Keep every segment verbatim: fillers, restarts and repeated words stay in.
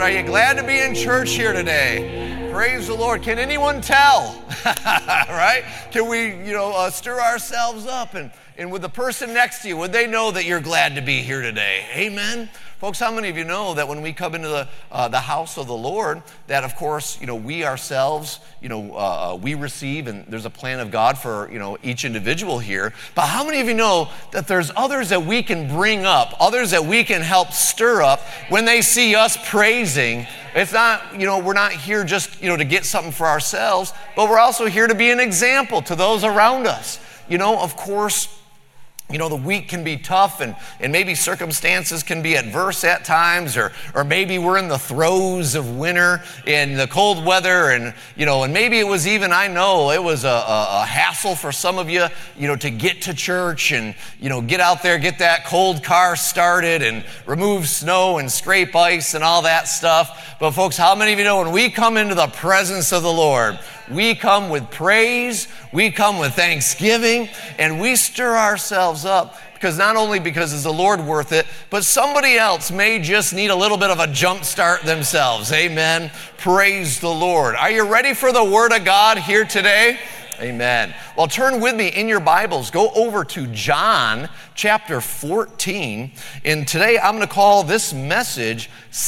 Lord. Are you glad to be in church here today? Praise the Lord. Can anyone tell? Right? Can we, you know, uh, stir ourselves up? And, and with the person next to you, would they know that you're glad to be here today? Amen. Folks, how many of you know that when we come into the uh, the house of the Lord, that of course, you know, we ourselves, you know, uh, we receive, and there's a plan of God for, you know, each individual here. But how many of you know that there's others that we can bring up, others that we can help stir up when they see us praising? It's not, you know, we're not here just, you know, to get something for ourselves, but we're also here to be an example to those around us. You know, of course, you know, the week can be tough, and, and maybe circumstances can be adverse at times, or or maybe we're in the throes of winter and the cold weather, and, you know, and maybe it was even, I know, it was a, a, a hassle for some of you, you know, to get to church and, you know, get out there, get that cold car started and remove snow and scrape ice and all that stuff. But folks, how many of you know when we come into the presence of the Lord, we come with praise, we come with thanksgiving, and we stir ourselves up, because not only because is the Lord worth it, but somebody else may just need a little bit of a jump start themselves. Amen. Praise the Lord. Are you ready for the Word of God here today? Amen. Well, turn with me in your Bibles. Go over to John chapter fourteen. And today I'm going to call this message,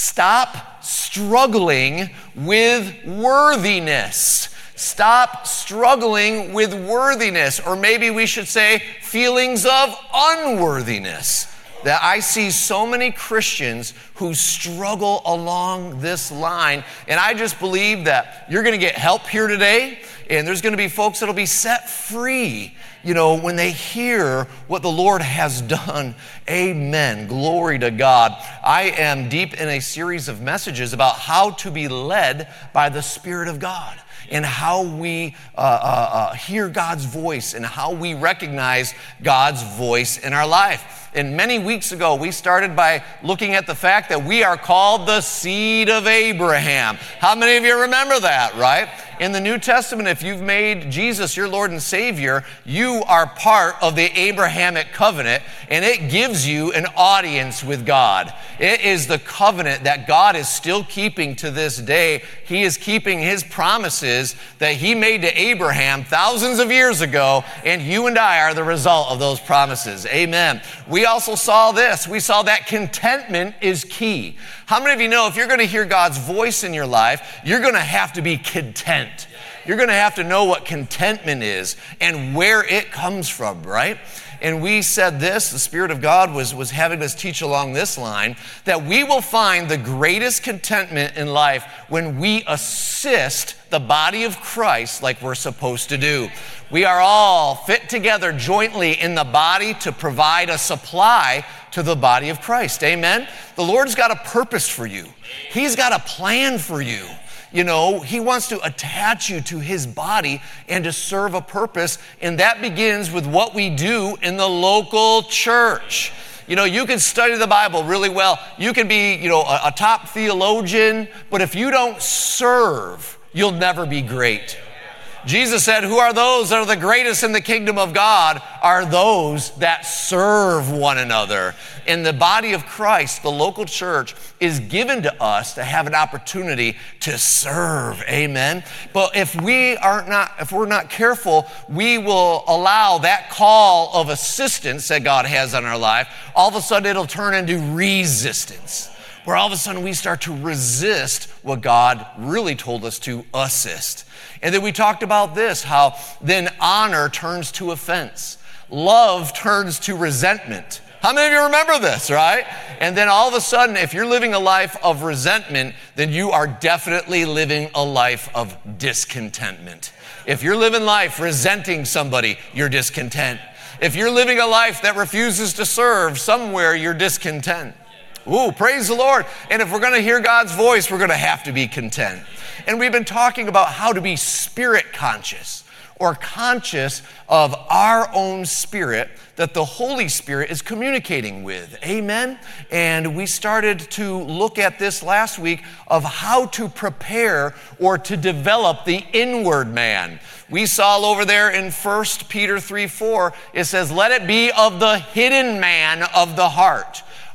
Stop Struggling with Worthiness. Stop struggling with worthiness, or maybe we should say feelings of unworthiness. That I see so many Christians who struggle along this line, and I just believe that you're going to get help here today, and there's going to be folks that'll be set free, you know, when they hear what the Lord has done. Amen. Glory to God. I am deep in a series of messages about how to be led by the Spirit of God, and how we uh, uh, uh, hear God's voice, and how we recognize God's voice in our life. And many weeks ago, we started by looking at the fact that we are called the seed of Abraham. How many of you remember that, right? In the New Testament, if you've made Jesus your Lord and Savior, you are part of the Abrahamic covenant, and it gives you an audience with God. It is the covenant that God is still keeping to this day. He is keeping His promises that He made to Abraham thousands of years ago, and you and I are the result of those promises. Amen. We also saw this. We saw that contentment is key. How many of you know if you're going to hear God's voice in your life, you're going to have to be content. You're going to have to know what contentment is and where it comes from, right? And we said this, the Spirit of God was, was having us teach along this line, that we will find the greatest contentment in life when we assist the body of Christ like we're supposed to do. We are all fit together jointly in the body to provide a supply to the body of Christ. Amen? The Lord's got a purpose for you. He's got a plan for you. You know, He wants to attach you to His body and to serve a purpose, and that begins with what we do in the local church. You know, you can study the Bible really well. You can be, you know, a, a top theologian, but if you don't serve, you'll never be great. Jesus said, who are those that are the greatest in the kingdom of God? Are those that serve one another. In the body of Christ, the local church is given to us to have an opportunity to serve. Amen. But if we are not, if we're not careful, we will allow that call of assistance that God has on our life. All of a sudden, it'll turn into resistance, where all of a sudden we start to resist what God really told us to assist. And then we talked about this, how then honor turns to offense. Love turns to resentment. How many of you remember this, right? And then all of a sudden, if you're living a life of resentment, then you are definitely living a life of discontentment. If you're living life resenting somebody, you're discontent. If you're living a life that refuses to serve, somewhere you're discontent. Ooh, praise the Lord. And if we're going to hear God's voice, we're going to have to be content. And we've been talking about how to be spirit conscious, or conscious of our own spirit that the Holy Spirit is communicating with. Amen? And we started to look at this last week of how to prepare or to develop the inward man. We saw over there in First Peter three four, it says, let it be of the hidden man of the heart.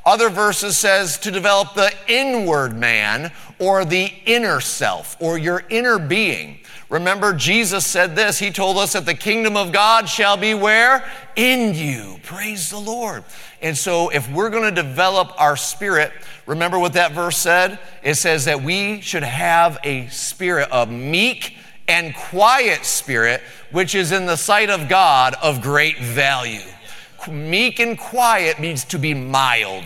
Other verses says to develop the inward man or the inner self or your inner being. Remember, Jesus said this. He told us that the kingdom of God shall be where? In you. Praise the Lord. And so if we're going to develop our spirit, remember what that verse said? It says that we should have a spirit, a meek and quiet spirit, which is in the sight of God of great value. Meek and quiet means to be mild,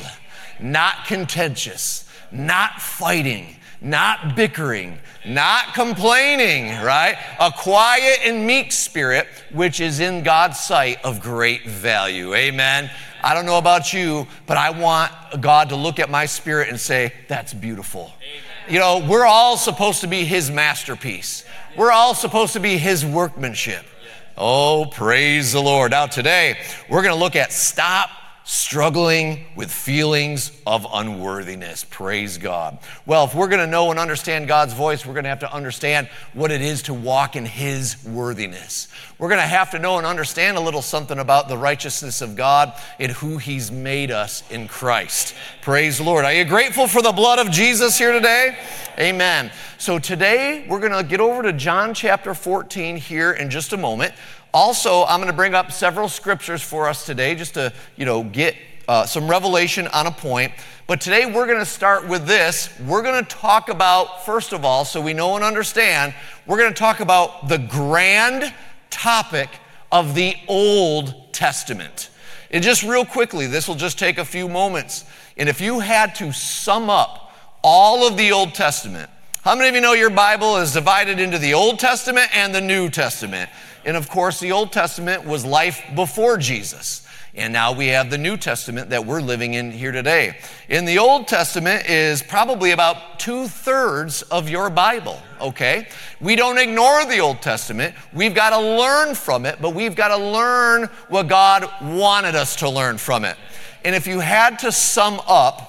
not contentious, not fighting, not bickering, not complaining, right? A quiet and meek spirit, which is in God's sight of great value. Amen. I don't know about you, but I want God to look at my spirit and say, that's beautiful. Amen. You know, we're all supposed to be his masterpiece. We're all supposed to be his workmanship. Oh, praise the Lord. Now today, we're going to look at stop struggling with feelings of unworthiness. Praise God. Well, if we're going to know and understand God's voice, we're going to have to understand what it is to walk in his worthiness. We're going to have to know and understand a little something about the righteousness of God and who he's made us in Christ. Praise the Lord. Are you grateful for the blood of Jesus here today? Amen. So today, we're going to get over to John chapter fourteen here in just a moment. Also, I'm going to bring up several scriptures for us today just to, you know, get uh, some revelation on a point. But today we're going to start with this. We're going to talk about, first of all, so we know and understand, we're going to talk about the grand topic of the Old Testament. And just real quickly, this will just take a few moments. And if you had to sum up all of the Old Testament, how many of you know your Bible is divided into the Old Testament and the New Testament? And of course, the Old Testament was life before Jesus. And now we have the New Testament that we're living in here today. In the Old Testament is probably about two-thirds of your Bible, okay? We don't ignore the Old Testament. We've got to learn from it, but we've got to learn what God wanted us to learn from it. And if you had to sum up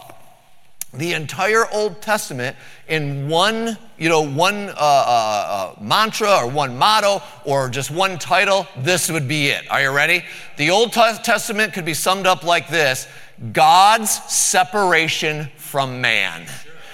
the entire Old Testament in one, you know, one uh, uh, uh, mantra or one motto or just one title, this would be it. Are you ready? The Old Testament could be summed up like this: God's separation from man.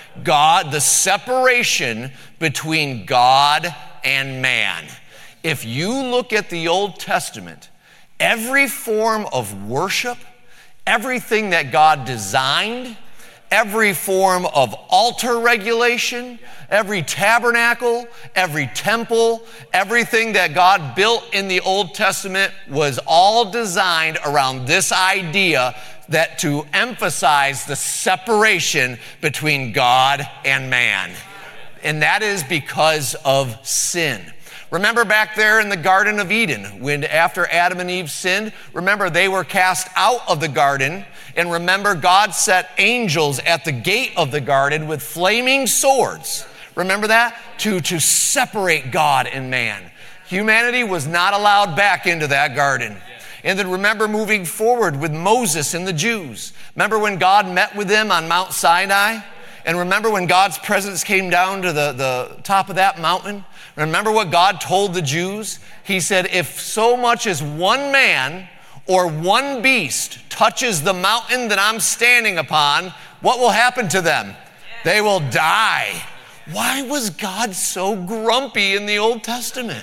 God, the separation between God and man. If you look at the Old Testament, every form of worship, everything that God designed, every form of altar regulation, every tabernacle, every temple, everything that God built in the Old Testament was all designed around this idea that to emphasize the separation between God and man. And that is because of sin. Remember back there in the Garden of Eden, when after Adam and Eve sinned, remember they were cast out of the garden. And remember, God set angels at the gate of the garden with flaming swords. Remember that? To, to separate God and man. Humanity was not allowed back into that garden. And then remember moving forward with Moses and the Jews. Remember when God met with them on Mount Sinai? And remember when God's presence came down to the, the top of that mountain? Remember what God told the Jews? He said, if so much as one man or one beast touches the mountain that I'm standing upon, what will happen to them? They will die. Why was God so grumpy in the Old Testament?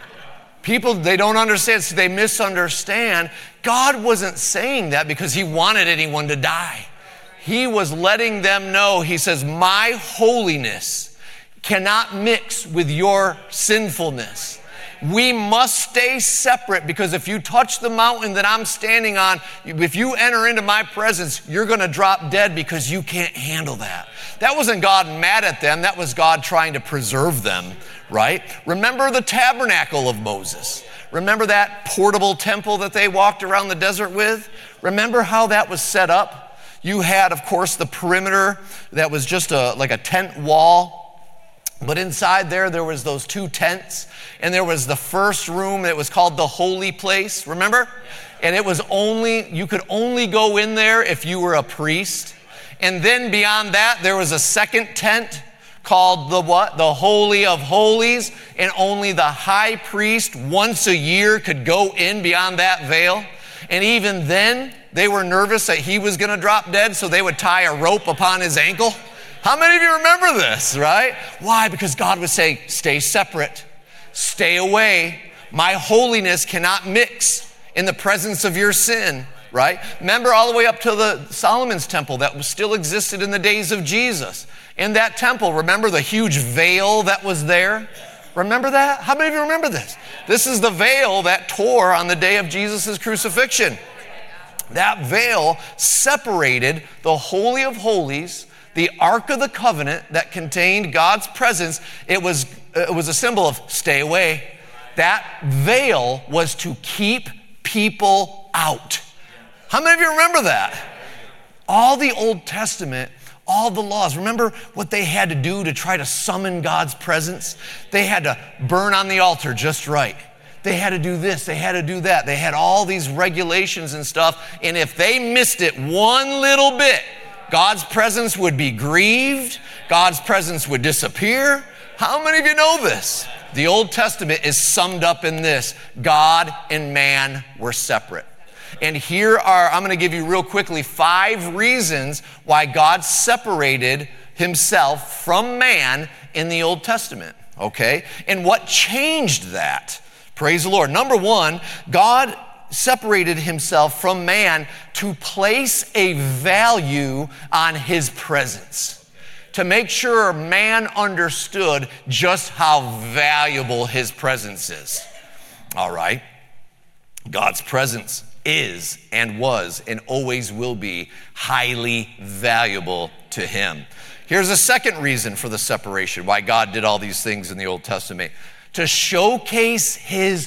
People, they don't understand, so they misunderstand. God wasn't saying that because he wanted anyone to die. He was letting them know, he says, my holiness cannot mix with your sinfulness. We must stay separate, because if you touch the mountain that I'm standing on, if you enter into my presence, you're going to drop dead because you can't handle that. That wasn't God mad at them. That was God trying to preserve them, right? Remember the tabernacle of Moses. Remember that portable temple that they walked around the desert with? Remember how that was set up? You had, of course, the perimeter that was just a, like a tent wall. But inside there, there was those two tents, and there was the first room that was called the holy place, remember? And it was only, you could only go in there if you were a priest. And then beyond that, there was a second tent called the what? The Holy of Holies, and only the high priest once a year could go in beyond that veil. And even then, They were nervous that he was going to drop dead, so they would tie a rope upon his ankle. How many of you remember this, right? Why? Because God would say, stay separate, stay away. My holiness cannot mix in the presence of your sin, right? Remember all the way up to the Solomon's temple that still existed in the days of Jesus. In that temple, remember the huge veil that was there? Remember that? How many of you remember this? This is the veil that tore on the day of Jesus' crucifixion. That veil separated the Holy of Holies, the Ark of the Covenant that contained God's presence. It was, it was a symbol of stay away. That veil was to keep people out. How many of you remember that? All the Old Testament, all the laws. Remember what they had to do to try to summon God's presence? They had to burn on the altar just right. They had to do this, they had to do that. They had all these regulations and stuff. And if they missed it one little bit, God's presence would be grieved. God's presence would disappear. How many of you know this? The Old Testament is summed up in this: God and man were separate. And here are, I'm going to give you real quickly five reasons why God separated himself from man in the Old Testament, okay? And what changed that? Praise the Lord. Number one, God separated himself from man to place a value on his presence, to make sure man understood just how valuable his presence is. All right. God's presence is and was and always will be highly valuable to him. Here's a second reason for the separation, why God did all these things in the Old Testament: to showcase his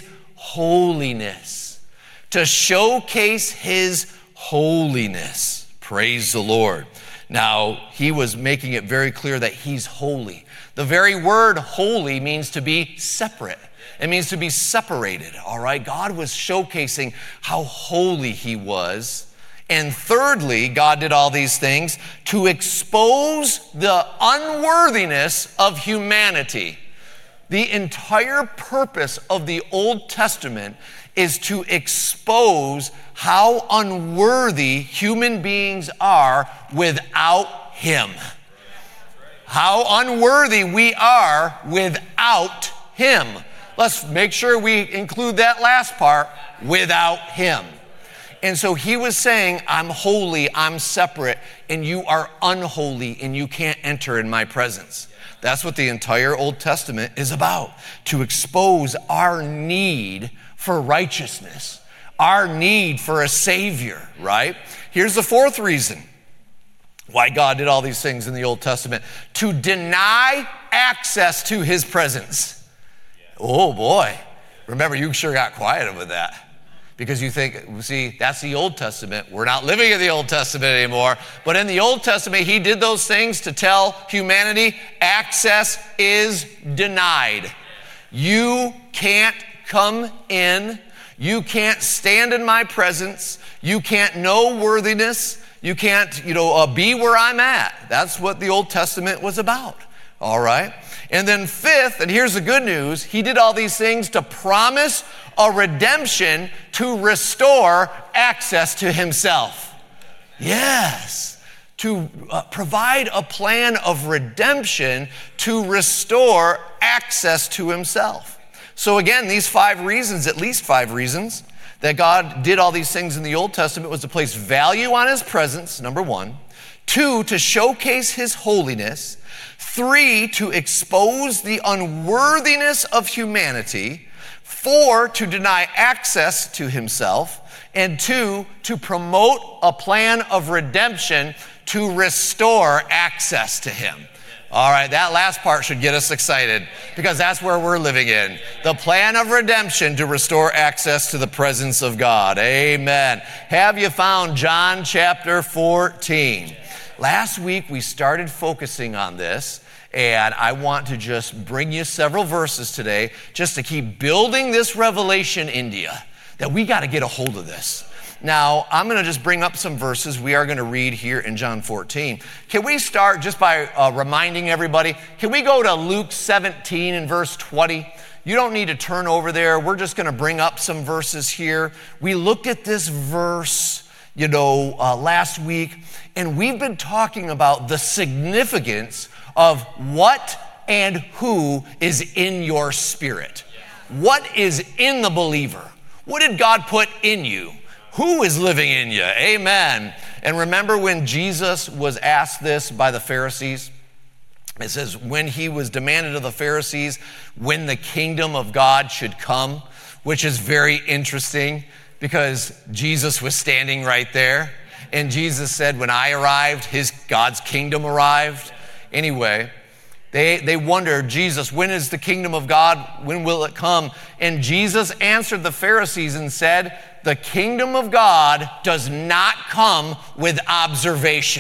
holiness. To showcase his holiness. Praise the Lord. Now, he was making it very clear that he's holy. The very word holy means to be separate. It means to be separated, all right? God was showcasing how holy he was. And thirdly, God did all these things to expose the unworthiness of humanity. The entire purpose of the Old Testament is to expose how unworthy human beings are without him. How unworthy we are without him. Let's make sure we include that last part, without him. And so he was saying, I'm holy, I'm separate, and you are unholy, and you can't enter in my presence. That's what the entire Old Testament is about, to expose our need for righteousness, our need for a Savior, right? Here's the fourth reason why God did all these things in the Old Testament: to deny access to his presence. Oh boy. Remember, you sure got quiet with that. Because you think, see, that's the Old Testament. We're not living in the Old Testament anymore. But in the Old Testament, he did those things to tell humanity access is denied. You can't come in. You can't stand in my presence. You can't know worthiness. You can't, you know, uh, be where I'm at. That's what the Old Testament was about. All right. And then fifth, and here's the good news, he did all these things to promise a redemption to restore access to himself. Yes, to uh, provide a plan of redemption to restore access to himself. So again, these five reasons, at least five reasons, that God did all these things in the Old Testament was to place value on his presence, number one. Two, to showcase his holiness. Three, to expose the unworthiness of humanity. Four, to deny access to himself. And two, to promote a plan of redemption to restore access to him. All right, that last part should get us excited because that's where we're living in. The plan of redemption to restore access to the presence of God. Amen. Have you found John chapter fourteen? Last week we started focusing on this, and I want to just bring you several verses today just to keep building this revelation into you, that we got to get a hold of this. Now, I'm going to just bring up some verses we are going to read here in John fourteen. Can we start just by uh, reminding everybody? Can we go to Luke seventeen and verse twenty? You don't need to turn over there. We're just going to bring up some verses here. We looked at this verse you know, uh, last week, and we've been talking about the significance of what and who is in your spirit. What is in the believer? What did God put in you? Who is living in you? Amen. And remember when Jesus was asked this by the Pharisees? It says, when he was demanded of the Pharisees when the kingdom of God should come, which is very interesting because Jesus was standing right there. And Jesus said, when I arrived, his God's kingdom arrived. Anyway, they, they wondered, Jesus, when is the kingdom of God? When will it come? And Jesus answered the Pharisees and said, the kingdom of God does not come with observation.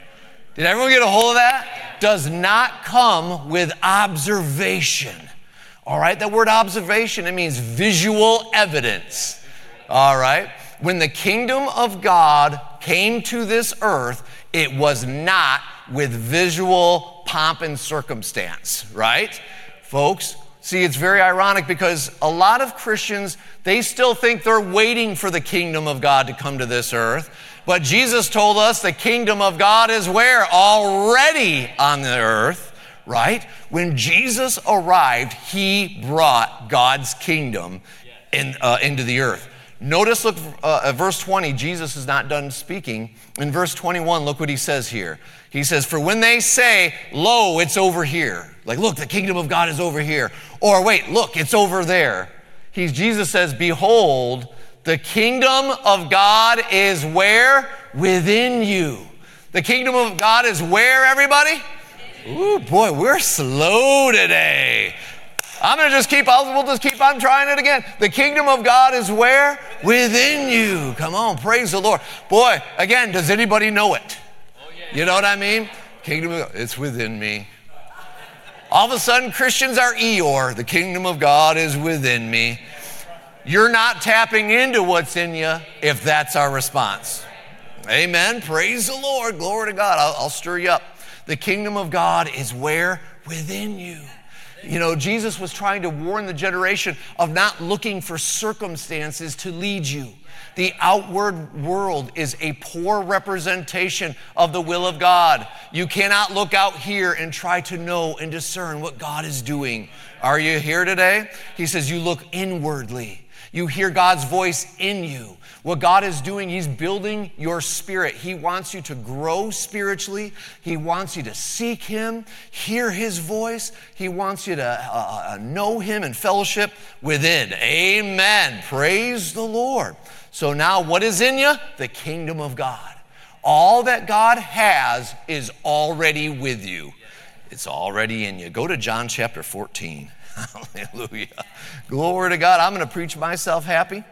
Did everyone get a hold of that? Does not come with observation. All right, that word observation, it means visual evidence. All right, when the kingdom of God came to this earth, it was not with visual pomp and circumstance, right? Folks, see, it's very ironic because a lot of Christians, they still think they're waiting for the kingdom of God to come to this earth. But Jesus told us the kingdom of God is where? Already on the earth, right? When Jesus arrived, he brought God's kingdom in, uh, into the earth. Notice, look uh, at verse twenty, Jesus is not done speaking. In verse twenty-one, look what he says here. He says, for when they say, lo, it's over here. Like, look, the kingdom of God is over here. Or wait, look, it's over there. He's, Jesus says, behold, the kingdom of God is where? Within you. The kingdom of God is where, everybody? Ooh, boy, we're slow today. I'm going to just keep, I'll, we'll just keep on trying it again. The kingdom of God is where? Within you. Come on, praise the Lord. Boy, again, does anybody know it? You know what I mean? Kingdom of God, it's within me. All of a sudden, Christians are Eeyore. The kingdom of God is within me. You're not tapping into what's in you if that's our response. Amen. Praise the Lord. Glory to God. I'll, I'll stir you up. The kingdom of God is where? Within you. You know, Jesus was trying to warn the generation of not looking for circumstances to lead you. The outward world is a poor representation of the will of God. You cannot look out here and try to know and discern what God is doing. Are you here today? He says you look inwardly. You hear God's voice in you. What God is doing, he's building your spirit. He wants you to grow spiritually. He wants you to seek him, hear his voice. He wants you to uh, know him and fellowship within. Amen. Praise the Lord. So now what is in you? The kingdom of God. All that God has is already with you. It's already in you. Go to John chapter fourteen. Hallelujah. Glory to God. I'm going to preach myself happy.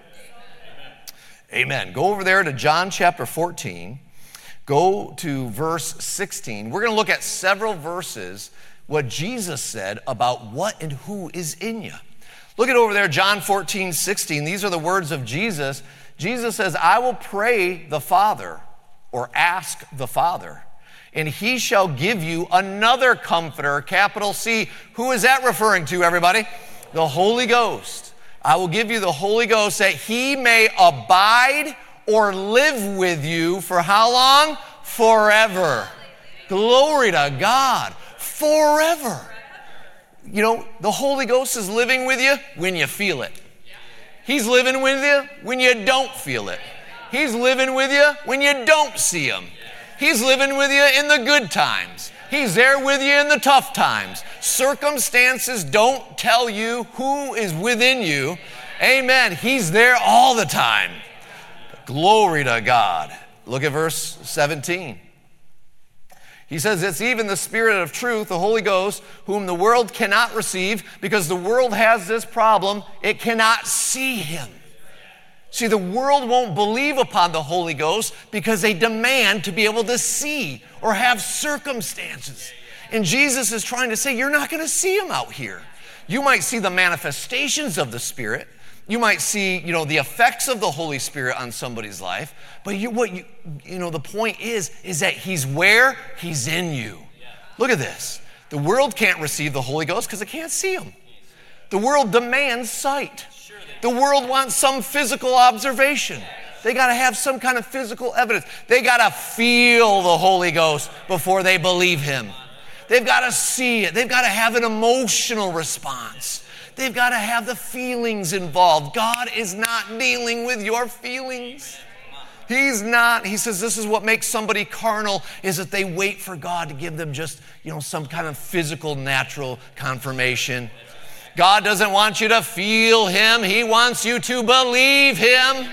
Amen. Go over there to John chapter fourteen. Go to verse sixteen. We're going to look at several verses, what Jesus said about what and who is in you. Look at over there, John fourteen, sixteen. These are the words of Jesus. Jesus says, I will pray the Father, or ask the Father, and he shall give you another comforter, capital C. Who is that referring to, everybody? The Holy Ghost. I will give you the Holy Ghost that he may abide or live with you for how long? Forever. Glory to God. Forever. You know, the Holy Ghost is living with you when you feel it. He's living with you when you don't feel it. He's living with you when you don't see him. He's living with you in the good times. He's there with you in the tough times. Circumstances don't tell you who is within you. Amen. He's there all the time. Glory to God. Look at verse seventeen. He says, it's even the Spirit of truth, the Holy Ghost, whom the world cannot receive because the world has this problem. It cannot see him. See, the world won't believe upon the Holy Ghost because they demand to be able to see or have circumstances. And Jesus is trying to say, you're not going to see him out here. You might see the manifestations of the Spirit. You might see, you know, the effects of the Holy Spirit on somebody's life. But you, what you, you know, the point is, is that he's where? He's in you. Look at this. The world can't receive the Holy Ghost because it can't see him. The world demands sight. The world wants some physical observation. They got to have some kind of physical evidence. They got to feel the Holy Ghost before they believe him. They've got to see it. They've got to have an emotional response. They've got to have the feelings involved. God is not dealing with your feelings. He's not. He says this is what makes somebody carnal, is that they wait for God to give them just, you know, some kind of physical, natural confirmation. God doesn't want you to feel him. He wants you to believe him.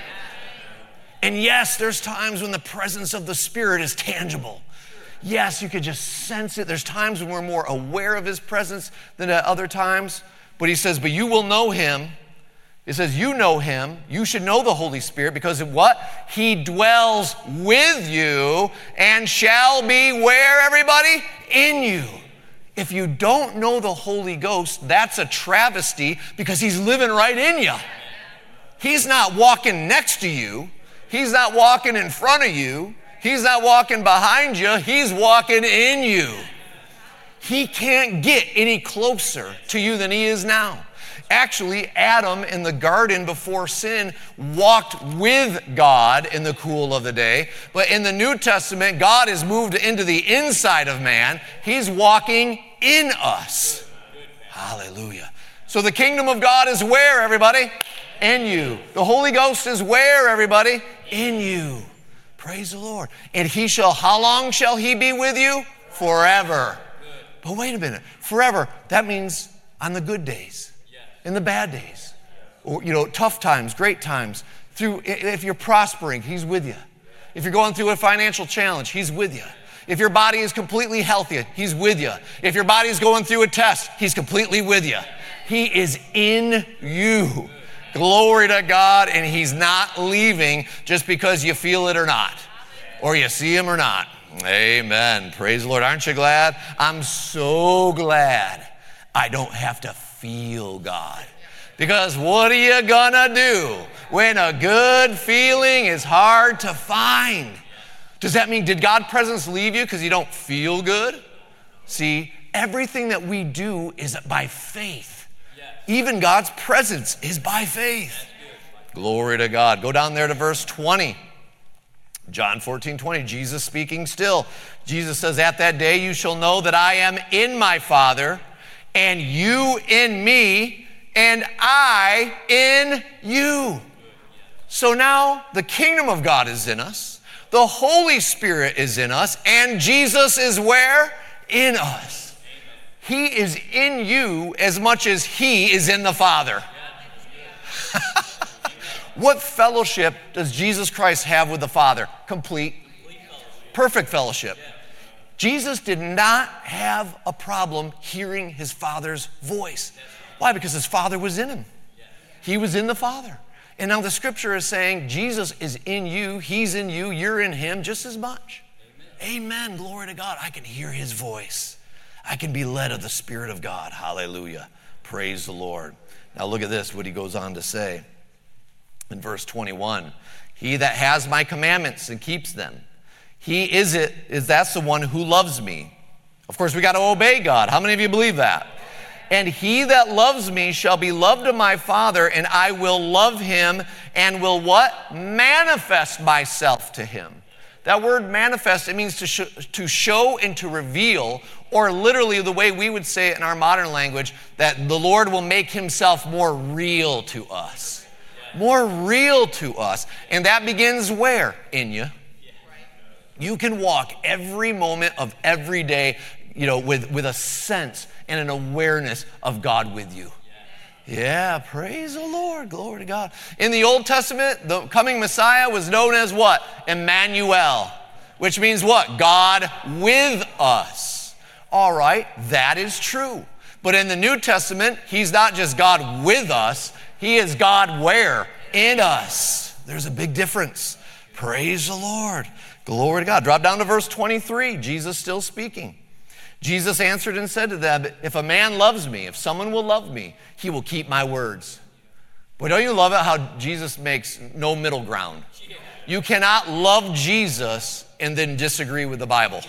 And yes, there's times when the presence of the Spirit is tangible. Yes, you could just sense it. There's times when we're more aware of his presence than at other times. But he says, but you will know him. It says, you know him. You should know the Holy Spirit because of what? He dwells with you and shall be where, everybody? In you. If you don't know the Holy Ghost, that's a travesty because he's living right in you. He's not walking next to you. He's not walking in front of you. He's not walking behind you. He's walking in you. He can't get any closer to you than he is now. Actually, Adam in the garden before sin walked with God in the cool of the day. But in the New Testament, God has moved into the inside of man. He's walking in us. Hallelujah. So the kingdom of God is where, everybody? In you. The Holy Ghost is where, everybody? In you. Praise the Lord. And he shall, how long shall he be with you? Forever. But wait a minute. Forever, that means on the good days. In the bad days, or, you know, tough times, great times. Through, if you're prospering, he's with you. If you're going through a financial challenge, he's with you. If your body is completely healthy, he's with you. If your body is going through a test, he's completely with you. He is in you. Glory to God, and he's not leaving just because you feel it or not, or you see him or not. Amen. Praise the Lord. Aren't you glad? I'm so glad I don't have to feel God. Because what are you gonna do when a good feeling is hard to find? Does that mean, did God's presence leave you because you don't feel good? See, everything that we do is by faith. Even God's presence is by faith. Glory to God. Go down there to verse twenty. John fourteen twenty, Jesus speaking still. Jesus says, at that day you shall know that I am in my Father, and you in me, and I in you. So now the kingdom of God is in us. The Holy Spirit is in us. And Jesus is where? In us. He is in you as much as he is in the Father. What fellowship does Jesus Christ have with the Father? Complete. Perfect fellowship. Jesus did not have a problem hearing his Father's voice. Why? Because his Father was in him. He was in the Father. And now the scripture is saying Jesus is in you, he's in you, you're in him just as much. Amen. Amen. Glory to God. I can hear his voice. I can be led of the Spirit of God. Hallelujah. Praise the Lord. Now look at this, what he goes on to say in verse twenty-one. He that has my commandments and keeps them, He is it, is that's the one who loves me. Of course, we got to obey God. How many of you believe that? And he that loves me shall be loved of my Father, and I will love him and will what? Manifest myself to him. That word manifest, it means to, sh- to show and to reveal, or literally the way we would say it in our modern language, that the Lord will make himself more real to us. More real to us. And that begins where? In you. You can walk every moment of every day, you know, with, with a sense and an awareness of God with you. Yeah, praise the Lord. Glory to God. In the Old Testament, the coming Messiah was known as what? Emmanuel, which means what? God with us. All right, that is true. But in the New Testament, he's not just God with us. He is God where? In us. There's a big difference. Praise the Lord. Glory to God. Drop down to verse twenty-three. Jesus still speaking. Jesus answered and said to them, if a man loves me, if someone will love me, he will keep my words. But don't you love it how Jesus makes no middle ground? You cannot love Jesus and then disagree with the Bible.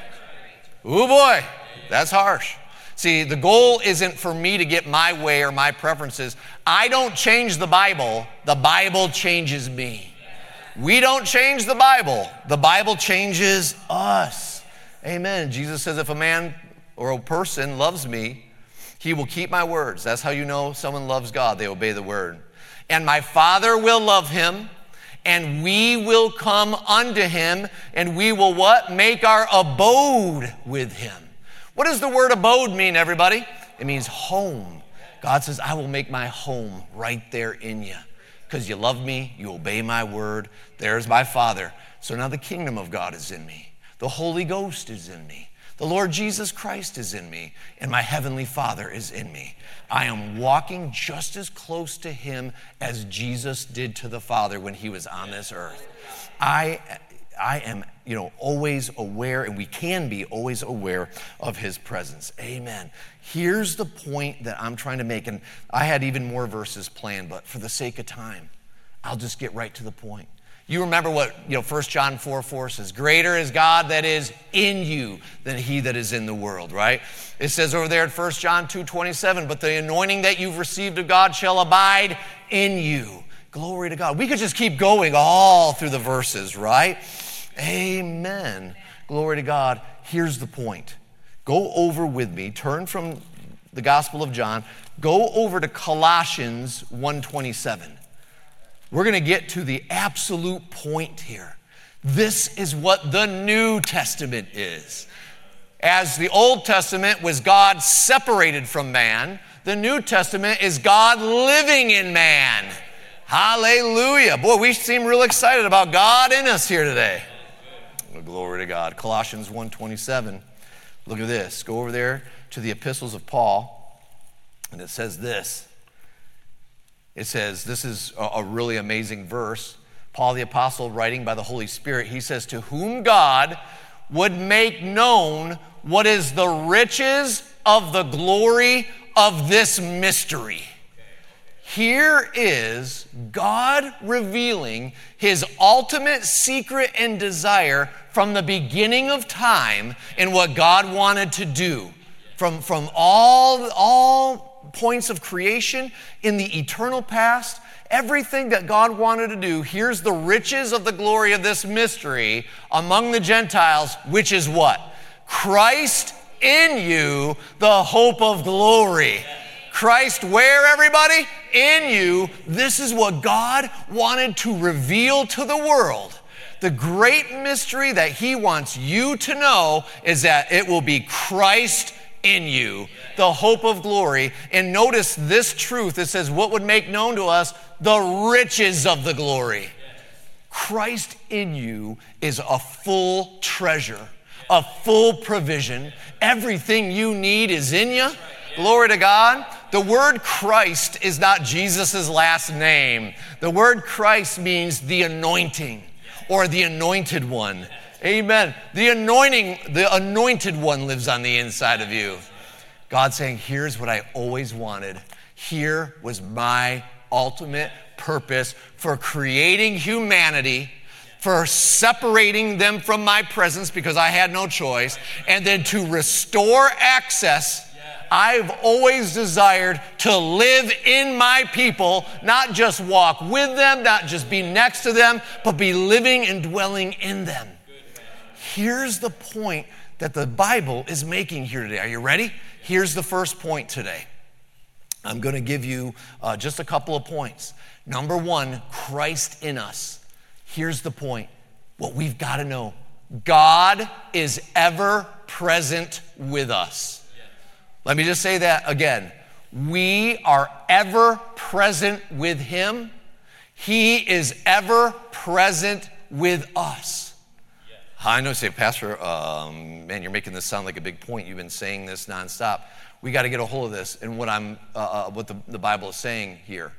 Oh boy, that's harsh. See, the goal isn't for me to get my way or my preferences. I don't change the Bible. The Bible changes me. We don't change the Bible. The Bible changes us. Amen. Jesus says if a man or a person loves me, he will keep my words. That's how you know someone loves God. They obey the word. And my Father will love him, and we will come unto him, and we will what? Make our abode with him. What does the word abode mean, everybody? It means home. God says, I will make my home right there in you. Because you love me, you obey my word. There's my Father. So now the kingdom of God is in me. The Holy Ghost is in me. The Lord Jesus Christ is in me, and my Heavenly Father is in me. I am walking just as close to him as Jesus did to the Father when he was on this earth. I, I am, you know, always aware, and we can be always aware of his presence. Amen. Here's the point that I'm trying to make, and I had even more verses planned, but for the sake of time, I'll just get right to the point. You remember what, you know, First John four four says, greater is God that is in you than he that is in the world, right? It says over there at First John two twenty-seven, but the anointing that you've received of God shall abide in you. Glory to God. We could just keep going all through the verses, right? Amen. Glory to God. Here's the point. Go over with me, turn from the Gospel of John, go over to Colossians one twenty-seven. We're going to get to the absolute point here. This is what the New Testament is. As the Old Testament was God separated from man, the New Testament is God living in man. Hallelujah. Boy, we seem real excited about God in us here today. Well, glory to God. Colossians one twenty-seven. Look at this. Go over there to the epistles of Paul, and it says this. It says, this is a really amazing verse. Paul the Apostle, writing by the Holy Spirit, he says, to whom God would make known what is the riches of the glory of this mystery. Here is God revealing his ultimate secret and desire from the beginning of time in what God wanted to do. From, from all, all points of creation in the eternal past, everything that God wanted to do, here's the riches of the glory of this mystery among the Gentiles, which is what? Christ in you, the hope of glory. Christ where, everybody? In you. This is what God wanted to reveal to the world. The great mystery that he wants you to know is that it will be Christ in you, the hope of glory. And notice this truth. It says, what would make known to us the riches of the glory? Christ in you is a full treasure, a full provision. Everything you need is in you. Glory to God. The word Christ is not Jesus' last name. The word Christ means the anointing or the anointed one. Amen. The anointing, the anointed one lives on the inside of you. God's saying, here's what I always wanted. Here was my ultimate purpose for creating humanity, for separating them from my presence because I had no choice, and then to restore access. I've always desired to live in my people, not just walk with them, not just be next to them, but be living and dwelling in them. Here's the point that the Bible is making here today. Are you ready? Here's the first point today. I'm going to give you uh, just a couple of points. Number one, Christ in us. Here's the point. What we've got to know. God is ever present with us. Let me just say that again. We are ever present with him. He is ever present with us. I know, say, Pastor, um, man, you're making this sound like a big point. You've been saying this nonstop. We got to get a hold of this and what I'm, uh, what the, the Bible is saying here.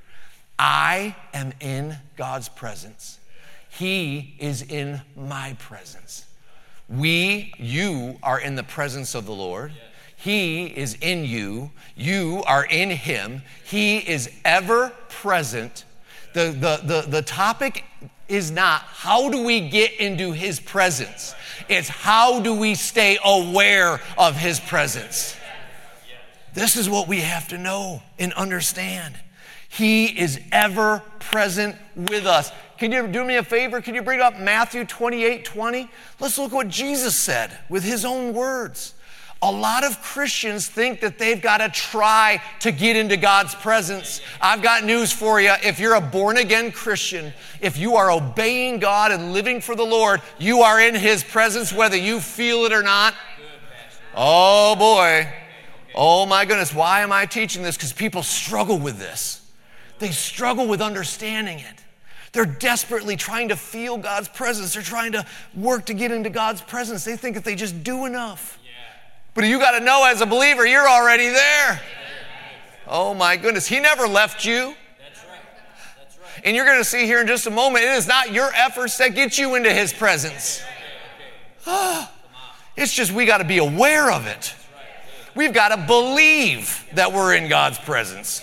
I am in God's presence. He is in my presence. We, you are in the presence of the Lord. He is in you. You are in him. He is ever present. The, the, the, the topic is not how do we get into his presence. It's how do we stay aware of his presence. This is what we have to know and understand. He is ever present with us. can you do me a favor? Can you bring up Matthew twenty-eight twenty? Let's look at what Jesus said with his own words. A lot of Christians think that they've got to try to get into God's presence. I've got news for you. If you're a born-again Christian, if you are obeying God and living for the Lord, you are in his presence whether you feel it or not. Oh, boy. Oh, my goodness. Why am I teaching this? Because people struggle with this. They struggle with understanding it. They're desperately trying to feel God's presence. They're trying to work to get into God's presence. They think that they just do enough. But you got to know as a believer, you're already there. Oh my goodness. He never left you. That's right. That's right. And you're going to see here in just a moment, it is not your efforts that get you into his presence. It's just we got to be aware of it. We've got to believe that we're in God's presence.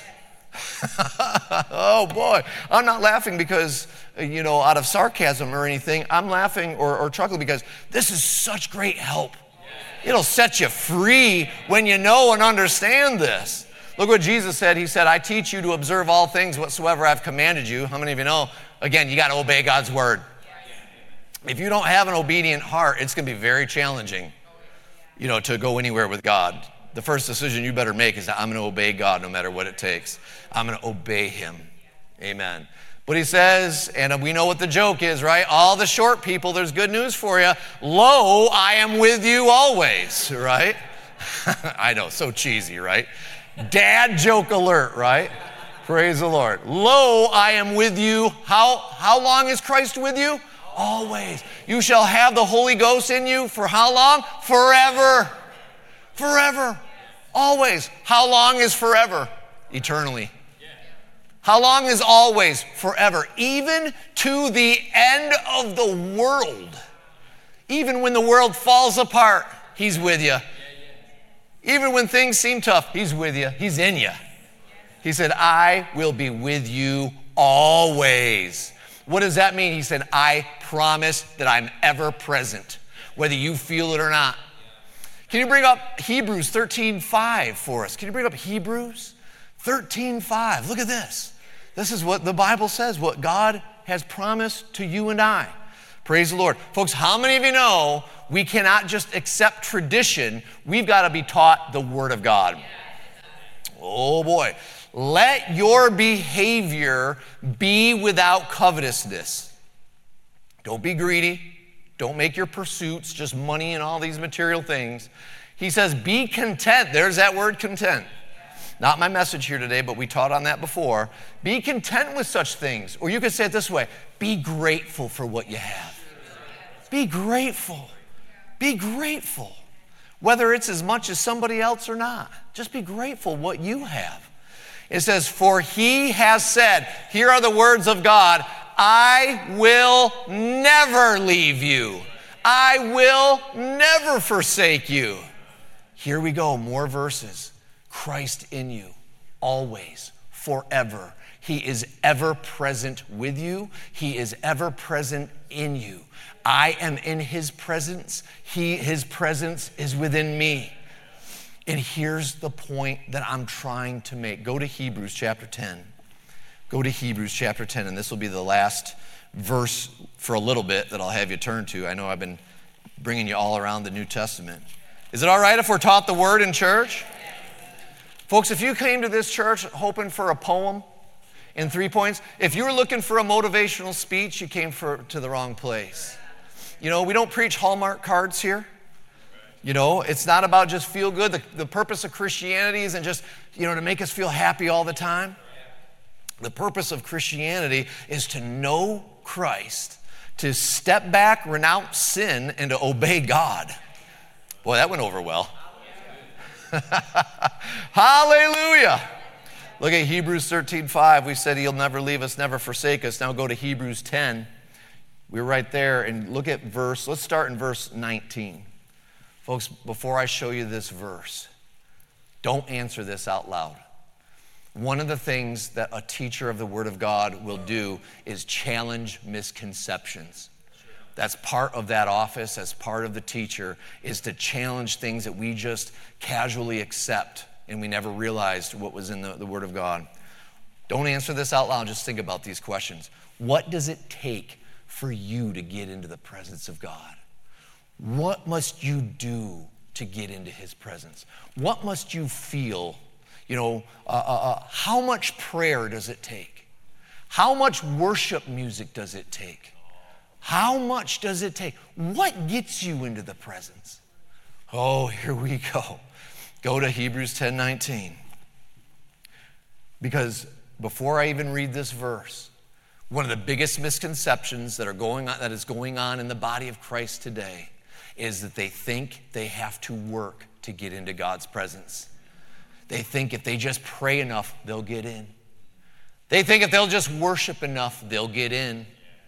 Oh boy. I'm not laughing because, you know, out of sarcasm or anything. I'm laughing or, or chuckling because this is such great help. It'll set you free when you know and understand this. Look what Jesus said. He said, I teach you to observe all things whatsoever I've commanded you. How many of you know? Again, you got to obey God's word. If you don't have an obedient heart, it's going to be very challenging, you know, to go anywhere with God. The first decision you better make is that I'm going to obey God no matter what it takes. I'm going to obey him. Amen. But he says, and we know what the joke is, right? All the short people, there's good news for you. Lo, I am with you always, right? I know, so cheesy, right? Dad joke alert, right? Praise the Lord. Lo, I am with you. How, how long is Christ with you? Always. You shall have the Holy Ghost in you for how long? Forever. Forever. Always. How long is forever? Eternally. How long is always? Forever. Even to the end of the world. Even when the world falls apart, he's with you. Even when things seem tough, he's with you. He's in you. He said, I will be with you always. What does that mean? He said, I promise that I'm ever present, whether you feel it or not. Can you bring up Hebrews thirteen five for us? Can you bring up Hebrews thirteen five? Look at this. This is what the Bible says, what God has promised to you and I. Praise the Lord. Folks, how many of you know we cannot just accept tradition? We've got to be taught the Word of God. Oh boy. Let your behavior be without covetousness. Don't be greedy. Don't make your pursuits just money and all these material things. He says, be content. There's that word content. Not my message here today, but we taught on that before. Be content with such things. Or you could say it this way, be grateful for what you have. Be grateful. Be grateful. Whether it's as much as somebody else or not. Just be grateful what you have. It says, for he has said, here are the words of God, I will never leave you. I will never forsake you. Here we go, more verses. Christ in you, always, forever. He is ever present with you. He is ever present in you. I am in his presence. He, his presence is within me. And here's the point that I'm trying to make. Go to Hebrews chapter ten. Go to Hebrews chapter ten, and this will be the last verse for a little bit that I'll have you turn to. I know I've been bringing you all around the New Testament. Is it all right if we're taught the word in church? Folks, if you came to this church hoping for a poem in three points, if you were looking for a motivational speech, you came for, to the wrong place. You know, we don't preach Hallmark cards here. You know, it's not about just feel good. The, the purpose of Christianity isn't just, you know, to make us feel happy all the time. The purpose of Christianity is to know Christ, to step back, renounce sin, and to obey God. Boy, that went over well. Hallelujah. Look at Hebrews thirteen five. We said he'll never leave us, never forsake us. Now go to Hebrews ten. We're right there, and look at verse, let's start in verse nineteen. Folks, before I show you this verse, don't answer this out loud. One of the things that a teacher of the Word of God will do is challenge misconceptions. That's part of that office, as part of the teacher, is to challenge things that we just casually accept and we never realized what was in the, the Word of God. Don't answer this out loud. Just think about these questions. What does it take for you to get into the presence of God? What must you do to get into his presence? What must you feel? You know, uh, uh, uh, how much prayer does it take? How much worship music does it take? How much does it take? What gets you into the presence? Oh, here we go. Go to Hebrews ten nineteen. Because before I even read this verse, one of the biggest misconceptions that are going on, that is going on in the body of Christ today is that they think they have to work to get into God's presence. They think if they just pray enough, they'll get in. They think if they'll just worship enough, they'll get in.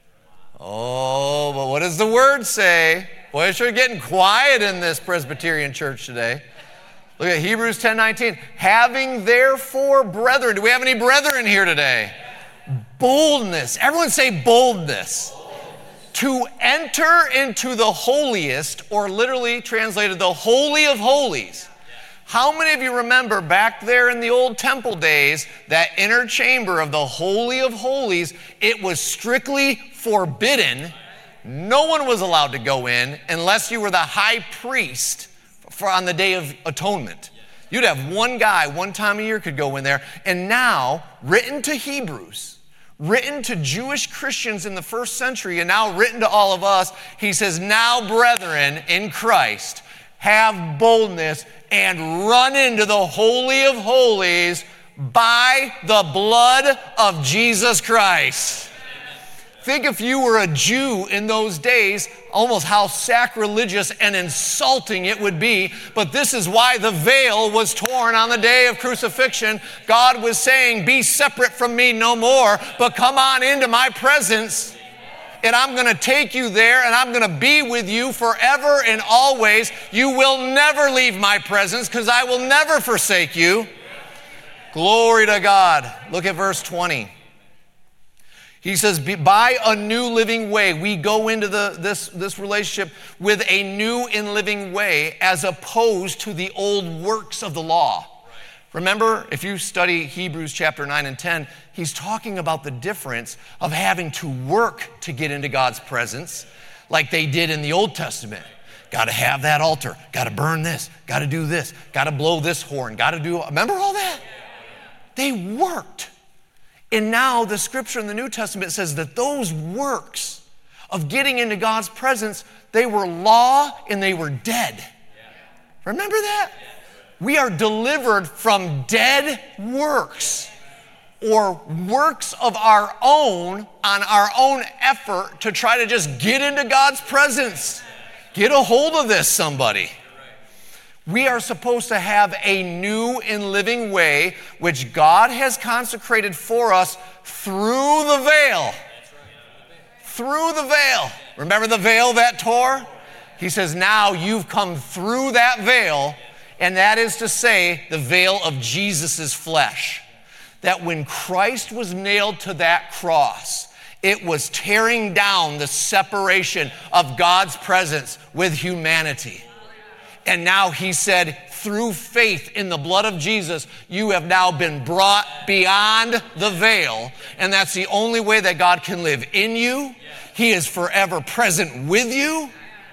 Oh, but what does the word say? Boy, it's sure getting quiet in this Presbyterian church today. Look at Hebrews ten nineteen. Having therefore, brethren, do we have any brethren here today? Boldness. Everyone say boldness. Boldness. To enter into the holiest, or literally translated the Holy of Holies. How many of you remember back there in the old temple days, that inner chamber of the Holy of Holies, it was strictly forbidden. No one was allowed to go in unless you were the high priest for on the Day of Atonement. You'd have one guy, one time a year could go in there. And now, written to Hebrews, written to Jewish Christians in the first century, and now written to all of us, he says, now brethren in Christ, have boldness and run into the Holy of Holies by the blood of Jesus Christ. Think if you were a Jew in those days, almost how sacrilegious and insulting it would be. But this is why the veil was torn on the day of crucifixion. God was saying, be separate from me no more, but come on into my presence. And I'm going to take you there, and I'm going to be with you forever and always. You will never leave my presence, because I will never forsake you. Glory to God. Look at verse twenty. He says, by a new living way, we go into the, this, this relationship with a new and living way, as opposed to the old works of the law. Remember, if you study Hebrews chapter nine and ten, he's talking about the difference of having to work to get into God's presence, like they did in the Old Testament. Got to have that altar, got to burn this, got to do this, got to blow this horn, got to do, remember all that? They worked. And now the scripture in the New Testament says that those works of getting into God's presence, they were law and they were dead. Remember that? We are delivered from dead works, or works of our own, on our own effort to try to just get into God's presence. Get a hold of this, somebody. We are supposed to have a new and living way which God has consecrated for us through the veil. Through the veil. Remember the veil that tore? He says, now you've come through that veil, and that is to say, the veil of Jesus' flesh. That when Christ was nailed to that cross, it was tearing down the separation of God's presence with humanity. And now he said, through faith in the blood of Jesus, you have now been brought beyond the veil. And that's the only way that God can live in you. He is forever present with you.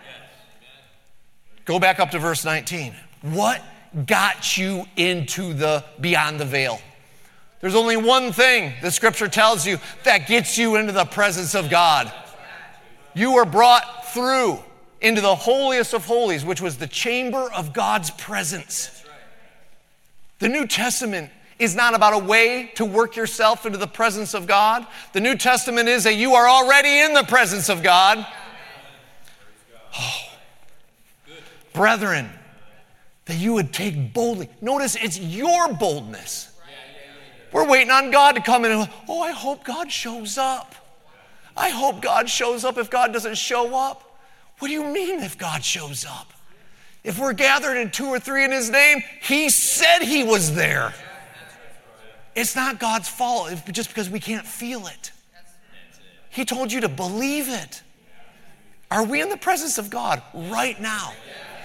Go back up to verse nineteen. What got you into the beyond the veil? There's only one thing the scripture tells you that gets you into the presence of God. You were brought through into the holiest of holies, which was the chamber of God's presence. The New Testament is not about a way to work yourself into the presence of God. The New Testament is that you are already in the presence of God. Oh. Brethren, that you would take boldly. Notice it's your boldness. We're waiting on God to come in and, oh, I hope God shows up. I hope God shows up. If God doesn't show up, what do you mean if God shows up? If we're gathered in two or three in his name, he said he was there. It's not God's fault just because we can't feel it. He told you to believe it. Are we in the presence of God right now?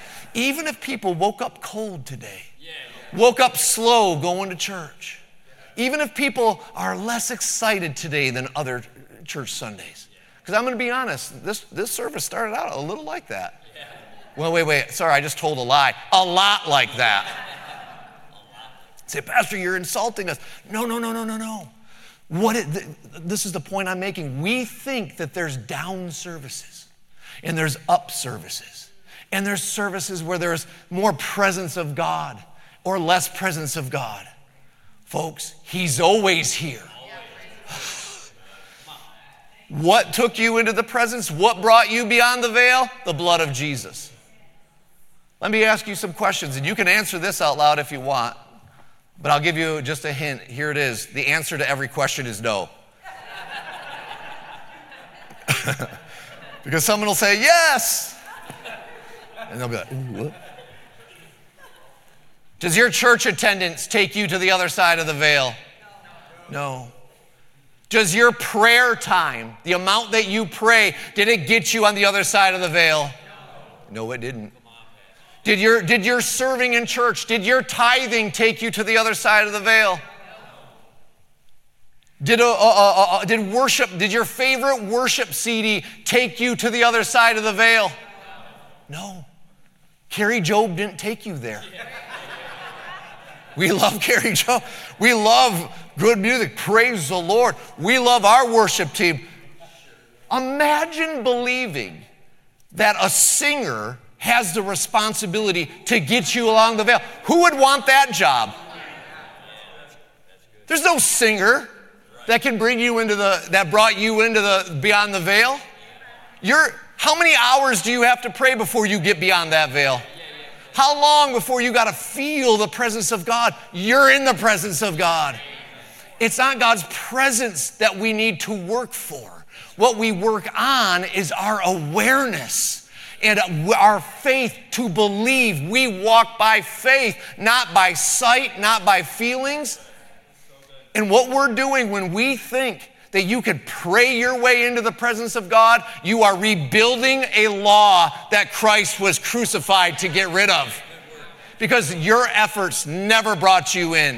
Even if people woke up cold today, woke up slow going to church, Even if people are less excited today than other church Sundays. Because I'm going to be honest, this, this service started out a little like that. Well, wait, wait, sorry, I just told a lie. A lot like that. Say, Pastor, you're insulting us. No, no, no, no, no, no. What it, th- this is the point I'm making. We think that there's down services and there's up services. And there's services where there's more presence of God or less presence of God. Folks, he's always here. What took you into the presence? What brought you beyond the veil? The blood of Jesus. Let me ask you some questions, and you can answer this out loud if you want, but I'll give you just a hint. Here it is. The answer to every question is no. Because someone will say, yes. And they'll be like, ooh, what? Does your church attendance take you to the other side of the veil? No. Does your prayer time, the amount that you pray, did it get you on the other side of the veil? No, it didn't. Did your, did your serving in church, did your tithing take you to the other side of the veil? Did, a, a, a, a, did worship, did your favorite worship C D take you to the other side of the veil? No. Carrie Job didn't take you there. We love Carrie Job. We love good music. Praise the Lord. We love our worship team. Imagine believing that a singer has the responsibility to get you along the veil. Who would want that job? There's no singer that can bring you into the, that brought you into the, beyond the veil. You're, how many hours do you have to pray before you get beyond that veil? How long before you got to feel the presence of God? You're in the presence of God. It's not God's presence that we need to work for. What we work on is our awareness and our faith to believe. We walk by faith, not by sight, not by feelings. And what we're doing when we think that you could pray your way into the presence of God, you are rebuilding a law that Christ was crucified to get rid of. Because your efforts never brought you in.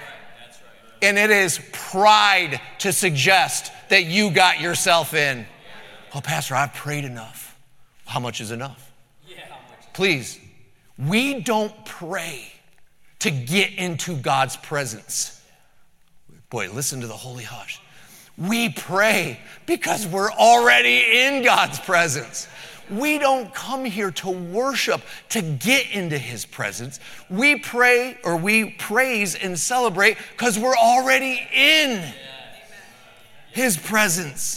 And it is pride to suggest that you got yourself in. Oh, Pastor, I've prayed enough. How much is enough? Please, we don't pray to get into God's presence. Boy, listen to the holy hush. We pray because we're already in God's presence. We don't come here to worship to get into his presence. We pray or we praise and celebrate because we're already in his presence.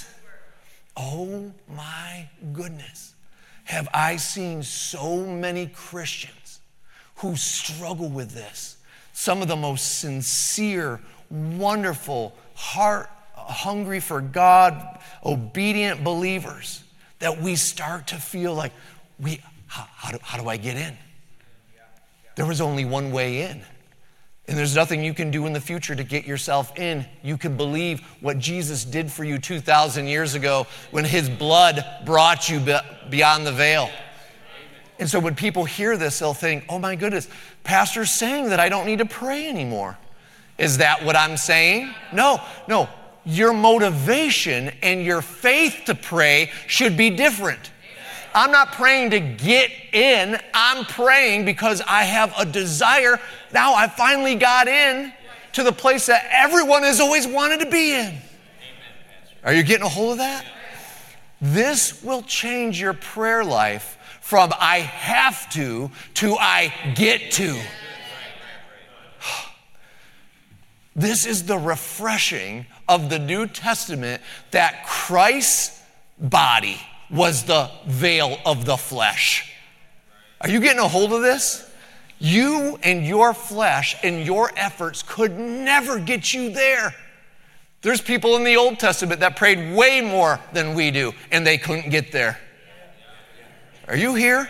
Oh my goodness. Have I seen so many Christians who struggle with this? Some of the most sincere, wonderful, heart hungry for God, obedient believers, that we start to feel like, we, how, how, do, how do I get in? There was only one way in. And there's nothing you can do in the future to get yourself in. You can believe what Jesus did for you two thousand years ago when his blood brought you beyond the veil. And so when people hear this, they'll think, oh my goodness, Pastor's saying that I don't need to pray anymore. Is that what I'm saying? No, no. Your motivation and your faith to pray should be different. I'm not praying to get in. I'm praying because I have a desire. Now I finally got in to the place that everyone has always wanted to be in. Are you getting a hold of that? This will change your prayer life from I have to to I get to. This is the refreshing of the New Testament that Christ's body was the veil of the flesh. Are you getting a hold of this? You and your flesh and your efforts could never get you there. There's people in the Old Testament that prayed way more than we do, and they couldn't get there. Are you here?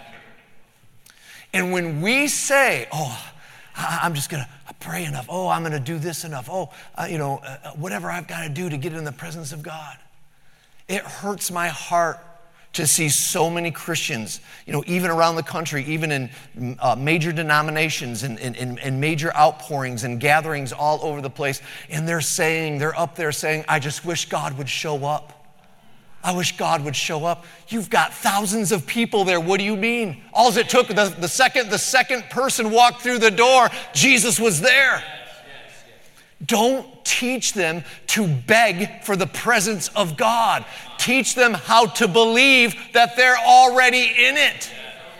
And when we say, oh, I'm just going to pray enough. Oh, I'm going to do this enough. Oh, uh, you know, uh, whatever I've got to do to get in the presence of God. It hurts my heart to see so many Christians, you know, even around the country, even in uh, major denominations and, and, and, and major outpourings and gatherings all over the place. And they're saying, they're up there saying, I just wish God would show up. I wish God would show up. You've got thousands of people there. What do you mean? All it took, the, the second the second person walked through the door, Jesus was there. Don't teach them to beg for the presence of God. Teach them how to believe that they're already in it.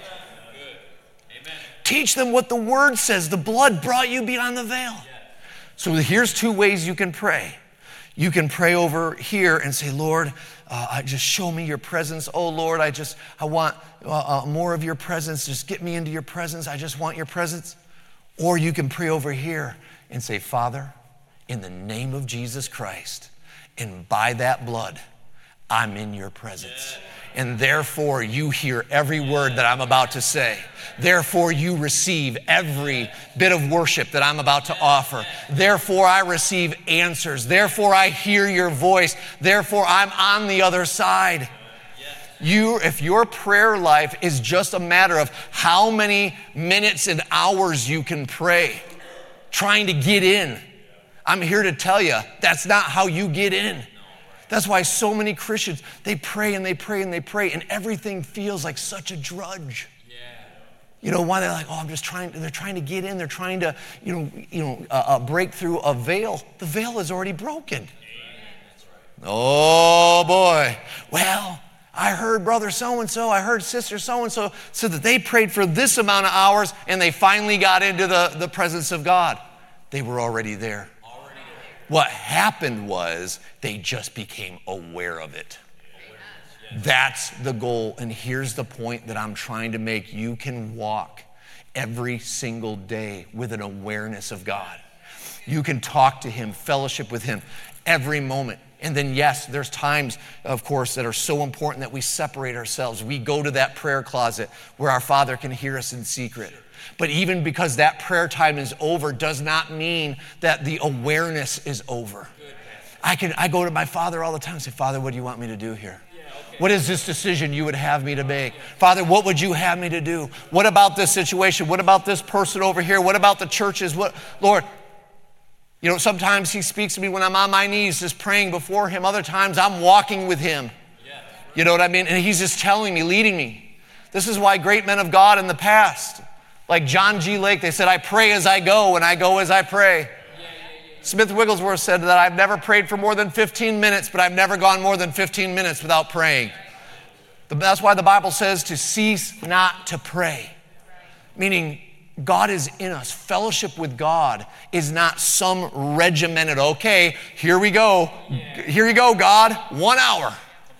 Teach them what the Word says. The blood brought you beyond the veil. So here's two ways you can pray. You can pray over here and say, Lord, uh, just show me your presence. Oh, Lord, I just, I want uh, uh, more of your presence. Just get me into your presence. I just want your presence. Or you can pray over here and say, Father, in the name of Jesus Christ, and by that blood, I'm in your presence. And therefore, you hear every word that I'm about to say. Therefore, you receive every bit of worship that I'm about to offer. Therefore, I receive answers. Therefore, I hear your voice. Therefore, I'm on the other side. You, if your prayer life is just a matter of how many minutes and hours you can pray, trying to get in, I'm here to tell you, that's not how you get in. That's why so many Christians, they pray and they pray and they pray, and everything feels like such a drudge. Yeah. You know, why they're like, oh, I'm just trying, they're trying to get in, they're trying to, you know, you know, uh, uh, break through a veil. The veil is already broken. Yeah, right. Oh, boy. Well, I heard brother so-and-so, I heard sister so-and-so, so that they prayed for this amount of hours, and they finally got into the, the presence of God. They were already there. What happened was they just became aware of it. That's the goal. And here's the point that I'm trying to make. You can walk every single day with an awareness of God. You can talk to him, fellowship with him every moment. And then, yes, there's times, of course, that are so important that we separate ourselves. We go to that prayer closet where our Father can hear us in secret. But even because that prayer time is over does not mean that the awareness is over. I can I go to my Father all the time and say, Father, what do you want me to do here? What is this decision you would have me to make? Father, what would you have me to do? What about this situation? What about this person over here? What about the churches? What, Lord, you know, sometimes he speaks to me when I'm on my knees just praying before him. Other times I'm walking with him. You know what I mean? And he's just telling me, leading me. This is why great men of God in the past, like John G. Lake, they said, I pray as I go and I go as I pray. Yeah, yeah, yeah. Smith Wigglesworth said that I've never prayed for more than fifteen minutes, but I've never gone more than fifteen minutes without praying. That's why the Bible says to cease not to pray. Meaning God is in us. Fellowship with God is not some regimented, okay, here we go. Here you go, God, one hour.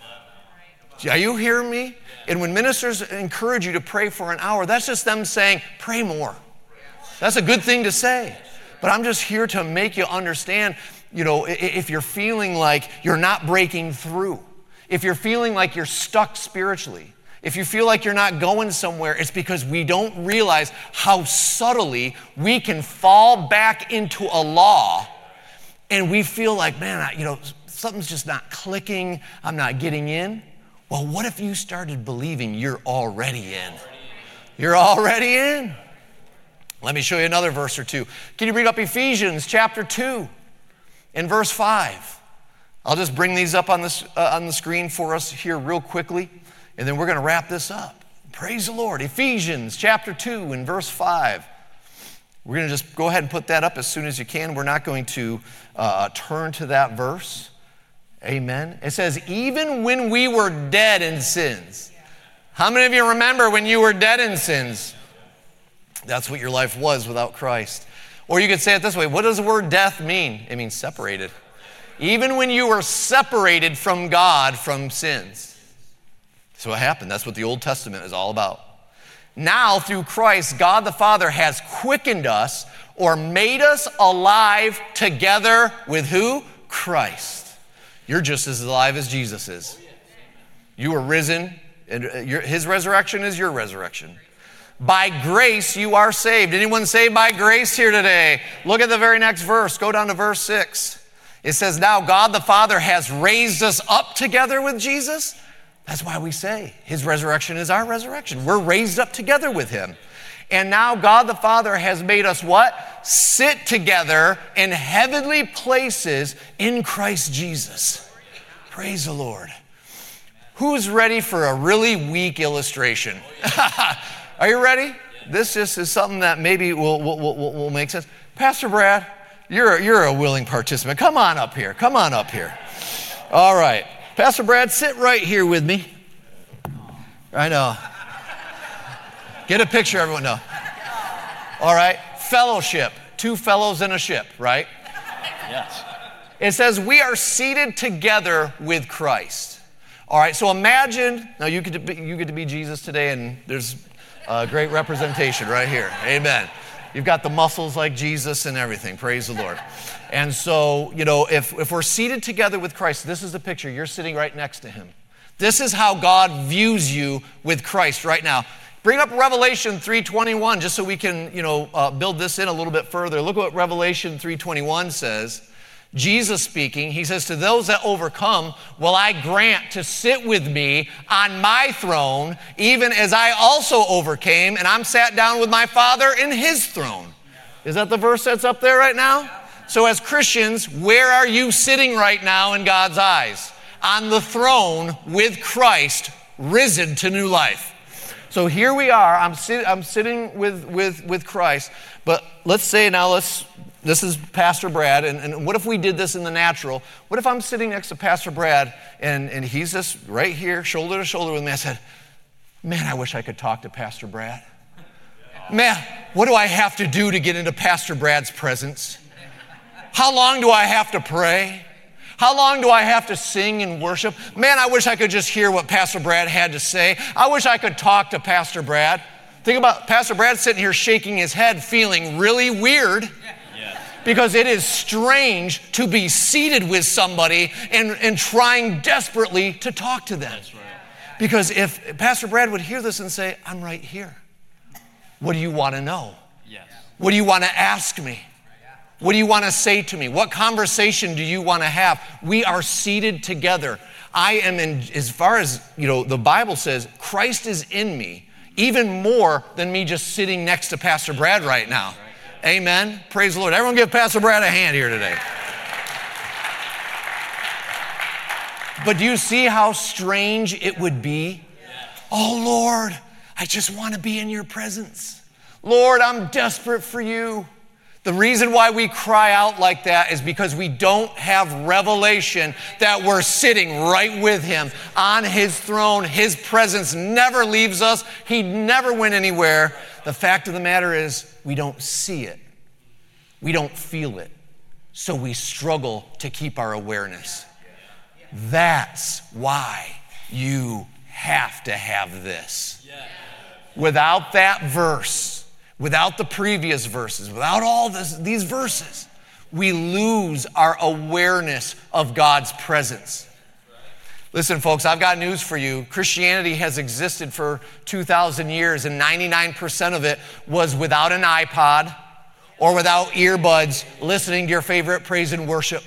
Are you hearing me? And when ministers encourage you to pray for an hour, that's just them saying, pray more. That's a good thing to say. But I'm just here to make you understand, you know, if you're feeling like you're not breaking through, if you're feeling like you're stuck spiritually, if you feel like you're not going somewhere, it's because we don't realize how subtly we can fall back into a law and we feel like, man, I, you know, something's just not clicking, I'm not getting in. Well, what if you started believing you're already in? You're already in. Let me show you another verse or two. Can you read up Ephesians chapter two and verse five? I'll just bring these up on, this, uh, on the screen for us here real quickly, and then we're going to wrap this up. Praise the Lord. Ephesians chapter two and verse five. We're going to just go ahead and put that up as soon as you can. We're not going to uh, turn to that verse. Amen. It says, even when we were dead in sins. How many of you remember when you were dead in sins? That's what your life was without Christ. Or you could say it this way. What does the word death mean? It means separated. Even when you were separated from God from sins. So what happened? That's what the Old Testament is all about. Now, through Christ, God the Father has quickened us or made us alive together with who? Christ. You're just as alive as Jesus is. You were risen, and his resurrection is your resurrection. By grace you are saved. Anyone saved by grace here today? Look at the very next verse. Go down to verse six. It says, now God the Father has raised us up together with Jesus. That's why we say his resurrection is our resurrection. We're raised up together with him. And now God the Father has made us what? Sit together in heavenly places in Christ Jesus. Praise the Lord. Who's ready for a really weak illustration? Are you ready? This just is something that maybe will, will, will, will make sense. Pastor Brad, you're, you're a willing participant. Come on up here. Come on up here. All right. Pastor Brad, sit right here with me. I know. Get a picture, everyone. No. All right. Fellowship. Two fellows in a ship, right? Yes. It says we are seated together with Christ. All right. So imagine, now you get to be, you get to be Jesus today, and there's a great representation right here. Amen. You've got the muscles like Jesus and everything. Praise the Lord. And so, you know, if, if we're seated together with Christ, this is the picture. You're sitting right next to him. This is how God views you with Christ right now. Bring up Revelation three twenty-one just so we can, you know, uh, build this in a little bit further. Look at what Revelation three twenty-one says. Jesus speaking, he says, to those that overcome, will I grant to sit with me on my throne, even as I also overcame, and I'm sat down with my Father in his throne. Is that the verse that's up there right now? So as Christians, where are you sitting right now in God's eyes? On the throne with Christ, risen to new life. So here we are. I'm, sit, I'm sitting with, with, with Christ. But let's say now, let's, this is Pastor Brad. And, and what if we did this in the natural? What if I'm sitting next to Pastor Brad and, and he's just right here, shoulder to shoulder with me? I said, man, I wish I could talk to Pastor Brad. Man, what do I have to do to get into Pastor Brad's presence? How long do I have to pray? How long do I have to sing and worship? Man, I wish I could just hear what Pastor Brad had to say. I wish I could talk to Pastor Brad. Think about Pastor Brad sitting here shaking his head, feeling really weird. Yeah. Because it is strange to be seated with somebody and, and trying desperately to talk to them. That's right. Because if Pastor Brad would hear this and say, I'm right here. What do you want to know? Yes. What do you want to ask me? What do you want to say to me? What conversation do you want to have? We are seated together. I am in, as far as, you know, the Bible says, Christ is in me, even more than me just sitting next to Pastor Brad right now. Amen. Praise the Lord. Everyone give Pastor Brad a hand here today. But do you see how strange it would be? Oh, Lord, I just want to be in your presence. Lord, I'm desperate for you. The reason why we cry out like that is because we don't have revelation that we're sitting right with him on his throne. His presence never leaves us. He never went anywhere. The fact of the matter is we don't see it. We don't feel it. So we struggle to keep our awareness. That's why you have to have this. Without that verse, without the previous verses, without all this, these verses, we lose our awareness of God's presence. Listen, folks, I've got news for you. Christianity has existed for two thousand years, and ninety-nine percent of it was without an iPod or without earbuds listening to your favorite praise and worship.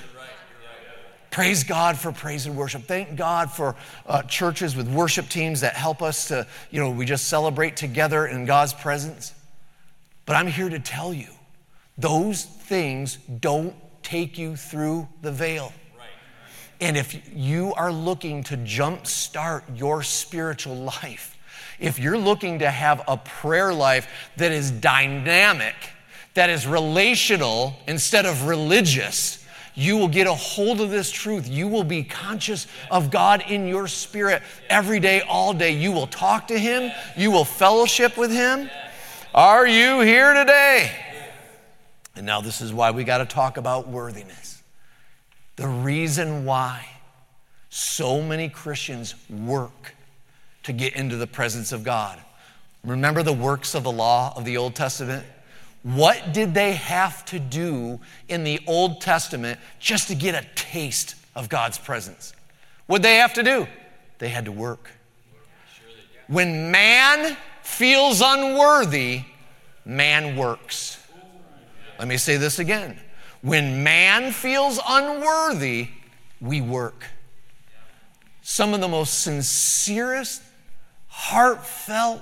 Praise God for praise and worship. Thank God for uh, churches with worship teams that help us to, you know, we just celebrate together in God's presence. But I'm here to tell you, those things don't take you through the veil. Right. And if you are looking to jumpstart your spiritual life, if you're looking to have a prayer life that is dynamic, that is relational instead of religious, you will get a hold of this truth. You will be conscious of God in your spirit every day, all day. You will talk to him. You will fellowship with him. Are you here today? And now this is why we got to talk about worthiness. The reason why so many Christians work to get into the presence of God. Remember the works of the law of the Old Testament? What did they have to do in the Old Testament just to get a taste of God's presence? What did they have to do? They had to work. When man feels unworthy, man works. Let me say this again. When man feels unworthy, we work. some of the most sincerest, heartfelt,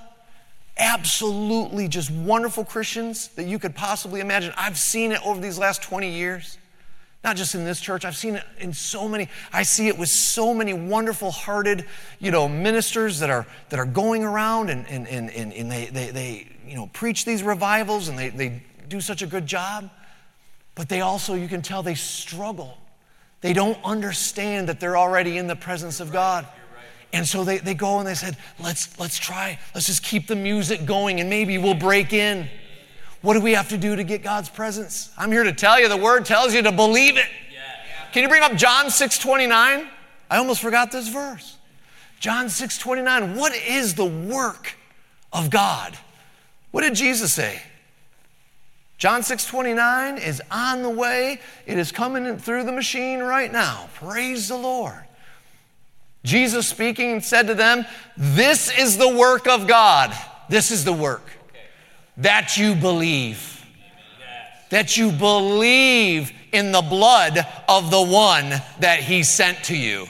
absolutely just wonderful Christians that you could possibly imagine. I've seen it over these last twenty years. Not just in this church, I've seen it in so many, I see it with so many wonderful hearted, you know, ministers that are that are going around and and and, and, and they, they they you know preach these revivals and they, they do such a good job. But they also, you can tell they struggle. They don't understand that they're already in the presence of God. And so they, they go and they said, let's let's try, let's just keep the music going and maybe we'll break in. What do we have to do to get God's presence? I'm here to tell you, the word tells you to believe it. Can you bring up John six twenty-nine? I almost forgot this verse. John six twenty-nine, what is the work of God? What did Jesus say? John six twenty-nine is on the way. It is coming through the machine right now. Praise the Lord. Jesus speaking said to them, this is the work of God. This is the work. That you believe. That you believe in the blood of the one that he sent to you.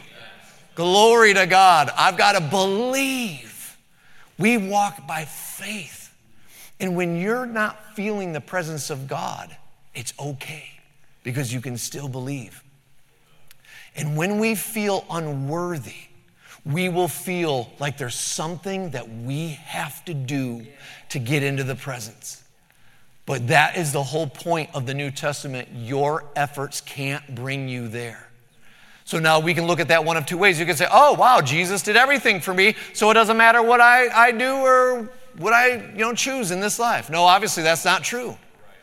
Glory to God. I've got to believe. We walk by faith. And when you're not feeling the presence of God, it's okay because you can still believe. And when we feel unworthy, we will feel like there's something that we have to do to get into the presence. But that is the whole point of the New Testament. Your efforts can't bring you there. So now we can look at that one of two ways. You can say, oh, wow, Jesus did everything for me, so it doesn't matter what I, I do or what I you know, choose in this life. No, obviously that's not true.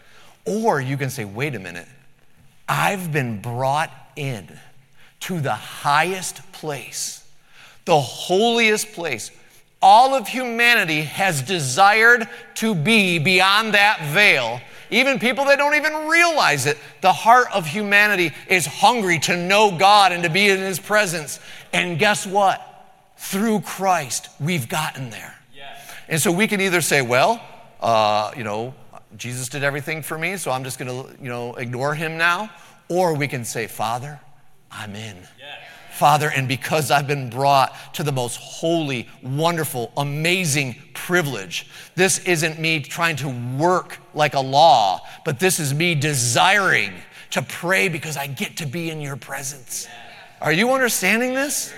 Or you can say, wait a minute. I've been brought in to the highest place, the holiest place. All of humanity has desired to be beyond that veil. Even people that don't even realize it. The heart of humanity is hungry to know God and to be in his presence. And guess what? Through Christ, we've gotten there. Yes. And so we can either say, well, uh, you know, Jesus did everything for me, so I'm just going to, you know, ignore him now. Or we can say, Father, I'm in. Yes. Father, and because I've been brought to the most holy, wonderful, amazing privilege, this isn't me trying to work like a law, but this is me desiring to pray because I get to be in your presence. Are you understanding this?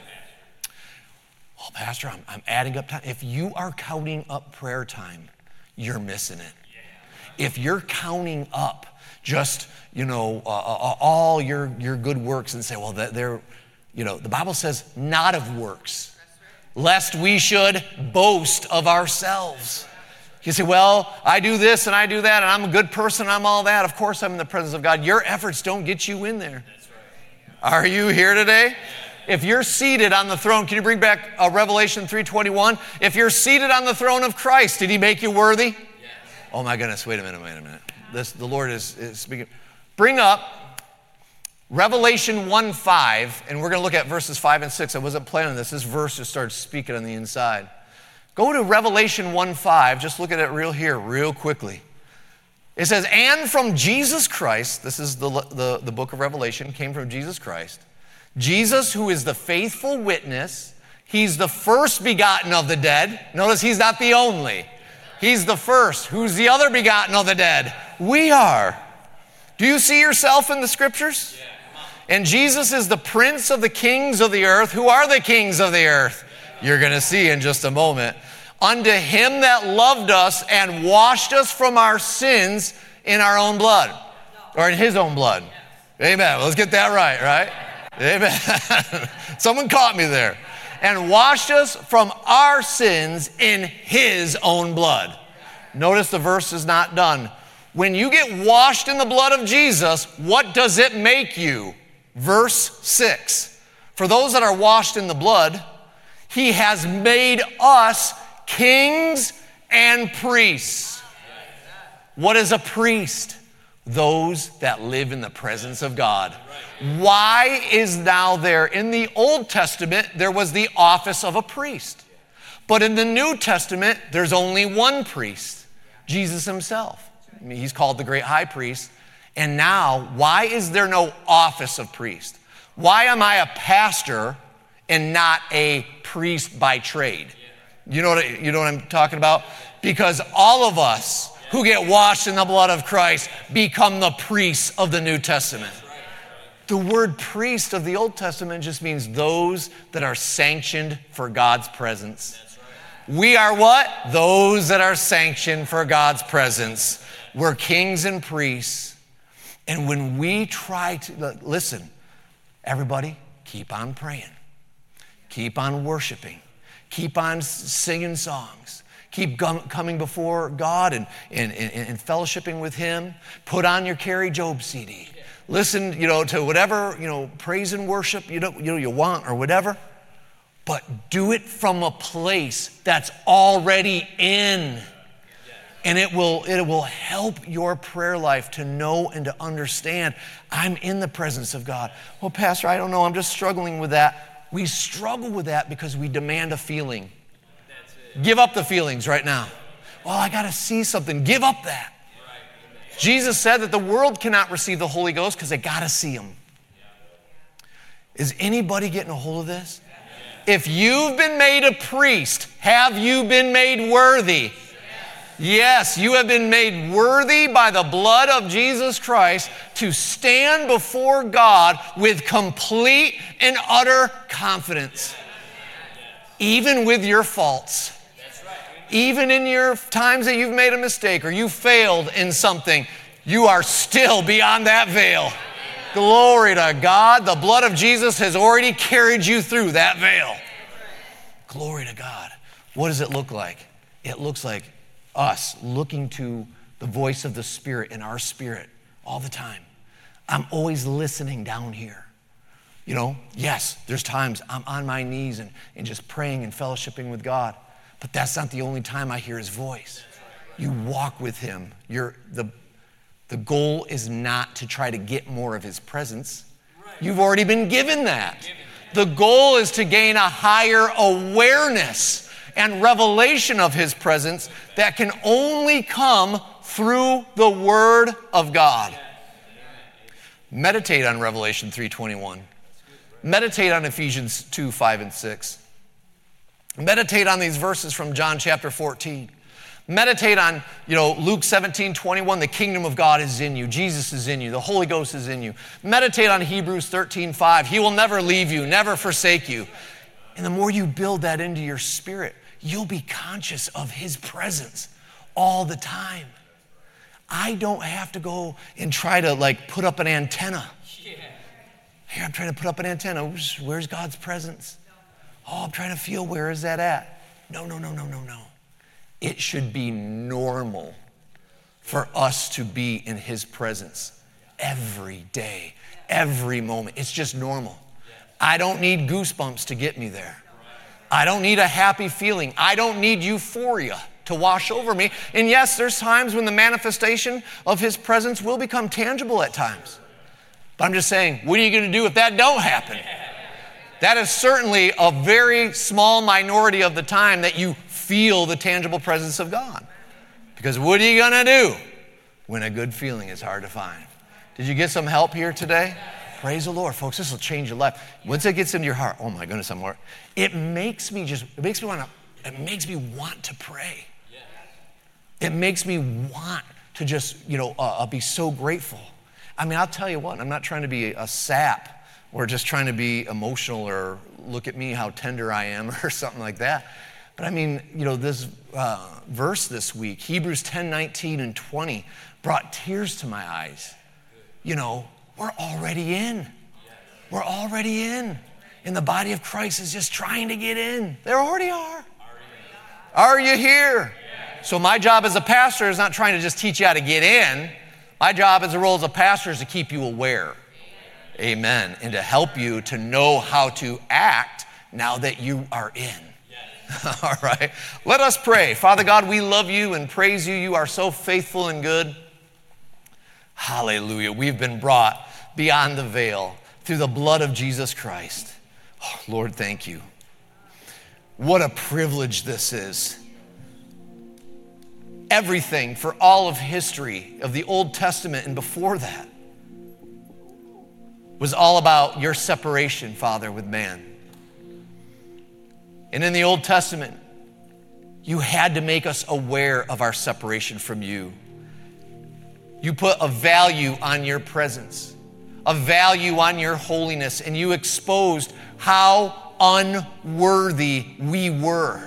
Well, Pastor, I'm, I'm adding up time. If you are counting up prayer time, you're missing it. If you're counting up just, you know, uh, uh, all your, your good works and say, well, they're, you know, the Bible says not of works, lest we should boast of ourselves. You say, well, I do this and I do that and I'm a good person, I'm all that. Of course I'm in the presence of God. Your efforts don't get you in there. Are you here today? If you're seated on the throne, can you bring back uh, Revelation three twenty-one? If you're seated on the throne of Christ, did he make you worthy? Yes. Oh my goodness, wait a minute, wait a minute. This, the Lord is, is speaking. Bring up Revelation one five, and we're going to look at verses five and six. I wasn't planning this. This verse just started speaking on the inside. Go to Revelation one five. Just look at it real here, real quickly. It says, and from Jesus Christ, this is the, the, the book of Revelation, came from Jesus Christ. Jesus, who is the faithful witness, he's the first begotten of the dead. Notice he's not the only. He's the first. Who's the other begotten of the dead? We are. Do you see yourself in the scriptures? Yeah. And Jesus is the prince of the kings of the earth. Who are the kings of the earth? You're going to see in just a moment. Unto him that loved us and washed us from our sins in our own blood. Or in his own blood. Amen. Let's get that right, right? Amen. Someone caught me there. And washed us from our sins in his own blood. Notice the verse is not done. When you get washed in the blood of Jesus, what does it make you? Verse six. For those that are washed in the blood, he has made us kings and priests. What is a priest? Those that live in the presence of God. Why is now there? In the Old Testament, there was the office of a priest. But in the New Testament, there's only one priest, Jesus himself. I mean, he's called the great high priest. And now, why is there no office of priest? Why am I a pastor and not a priest by trade. You know what, you know what I'm talking about? Because all of us who get washed in the blood of Christ become the priests of the New Testament. The word priest of the Old Testament just means those that are sanctioned for God's presence. We are what? Those that are sanctioned for God's presence. We're kings and priests. And when we try to, listen, everybody, keep on praying. Keep on worshiping. Keep on singing songs. Keep coming before God and, and, and, and fellowshipping with Him. Put on your Carrie Job C D. Listen, you know, to whatever, you know, praise and worship you know, you know, you want or whatever. But do it from a place that's already in. And it will, it will help your prayer life to know and to understand, I'm in the presence of God. Well, Pastor, I don't know, I'm just struggling with that. We struggle with that because we demand a feeling. Give up the feelings right now. Well, I got to see something. Give up that. Jesus said that the world cannot receive the Holy Ghost because they got to see Him. Is anybody getting a hold of this? If you've been made a priest, have you been made worthy? Yes, you have been made worthy by the blood of Jesus Christ to stand before God with complete and utter confidence. Even with your faults. Even in your times that you've made a mistake or you failed in something, you are still beyond that veil. Glory to God. The blood of Jesus has already carried you through that veil. Glory to God. What does it look like? It looks like us looking to the voice of the Spirit in our spirit all the time. I'm always listening down here. You know, yes, there's times I'm on my knees and, and just praying and fellowshipping with God. But that's not the only time I hear His voice. You walk with Him. You're, the, the goal is not to try to get more of His presence. You've already been given that. The goal is to gain a higher awareness and revelation of His presence that can only come through the Word of God. Meditate on Revelation three twenty-one. Meditate on Ephesians two, five, and six. Meditate on these verses from John chapter fourteen. Meditate on, you know, Luke seventeen, twenty-one, the kingdom of God is in you. Jesus is in you. The Holy Ghost is in you. Meditate on Hebrews thirteen, five. He will never leave you, never forsake you. And the more you build that into your spirit, you'll be conscious of His presence all the time. I don't have to go and try to like put up an antenna. Here, I'm trying to put up an antenna. Where's God's presence? Oh, I'm trying to feel, where is that at? No, no, no, no, no, no. It should be normal for us to be in His presence every day, every moment. It's just normal. I don't need goosebumps to get me there. I don't need a happy feeling. I don't need euphoria to wash over me. And yes, there's times when the manifestation of His presence will become tangible at times. But I'm just saying, what are you going to do if that don't happen? That is certainly a very small minority of the time that you feel the tangible presence of God. Because what are you going to do when a good feeling is hard to find? Did you get some help here today? Praise the Lord, folks. This will change your life. Once it gets into your heart, oh my goodness, I'm more. It makes me just, it makes me want to, it makes me want to pray. It makes me want to just, you know, uh, be so grateful. I mean, I'll tell you what, I'm not trying to be a sap or just trying to be emotional or look at me how tender I am or something like that. But I mean, you know, this uh, verse this week, Hebrews ten, nineteen, and twenty, brought tears to my eyes. You know, we're already in. We're already in. And the body of Christ is just trying to get in. They already are. Are you here? So my job as a pastor is not trying to just teach you how to get in. My job as a role as a pastor is to keep you aware. Amen. And to help you to know how to act now that you are in. All right. Let us pray. Father God, we love you and praise you. You are so faithful and good. Hallelujah. We've been brought beyond the veil through the blood of Jesus Christ. Oh, Lord, thank you. What a privilege this is. Everything for all of history of the Old Testament and before that was all about your separation, Father, with man. And in the Old Testament, you had to make us aware of our separation from you. You put a value on your presence, a value on your holiness, and you exposed how unworthy we were.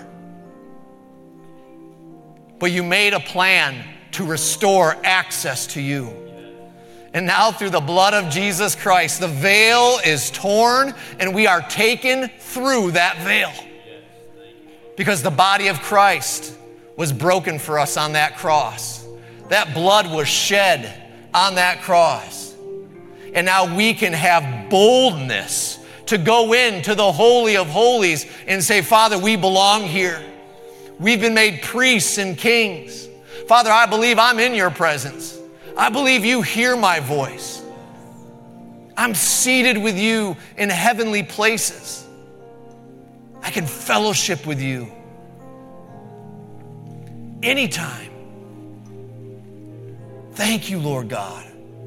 But you made a plan to restore access to you. And now through the blood of Jesus Christ, the veil is torn and we are taken through that veil. Because the body of Christ was broken for us on that cross. That blood was shed on that cross. And now we can have boldness to go into the Holy of Holies and say, Father, we belong here. We've been made priests and kings. Father, I believe I'm in your presence. I believe you hear my voice. I'm seated with you in heavenly places. I can fellowship with you anytime. Thank you, Lord God.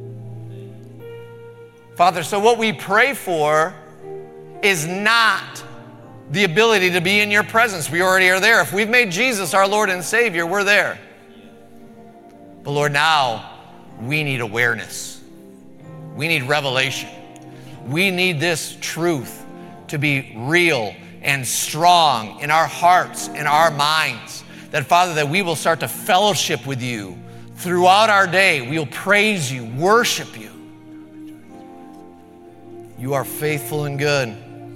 Father, so what we pray for is not the ability to be in your presence. We already are there. If we've made Jesus our Lord and Savior, we're there. But Lord, now we need awareness. We need revelation. We need this truth to be real and strong in our hearts and our minds. That, Father, that we will start to fellowship with you throughout our day. We'll praise you, worship you. You are faithful and good.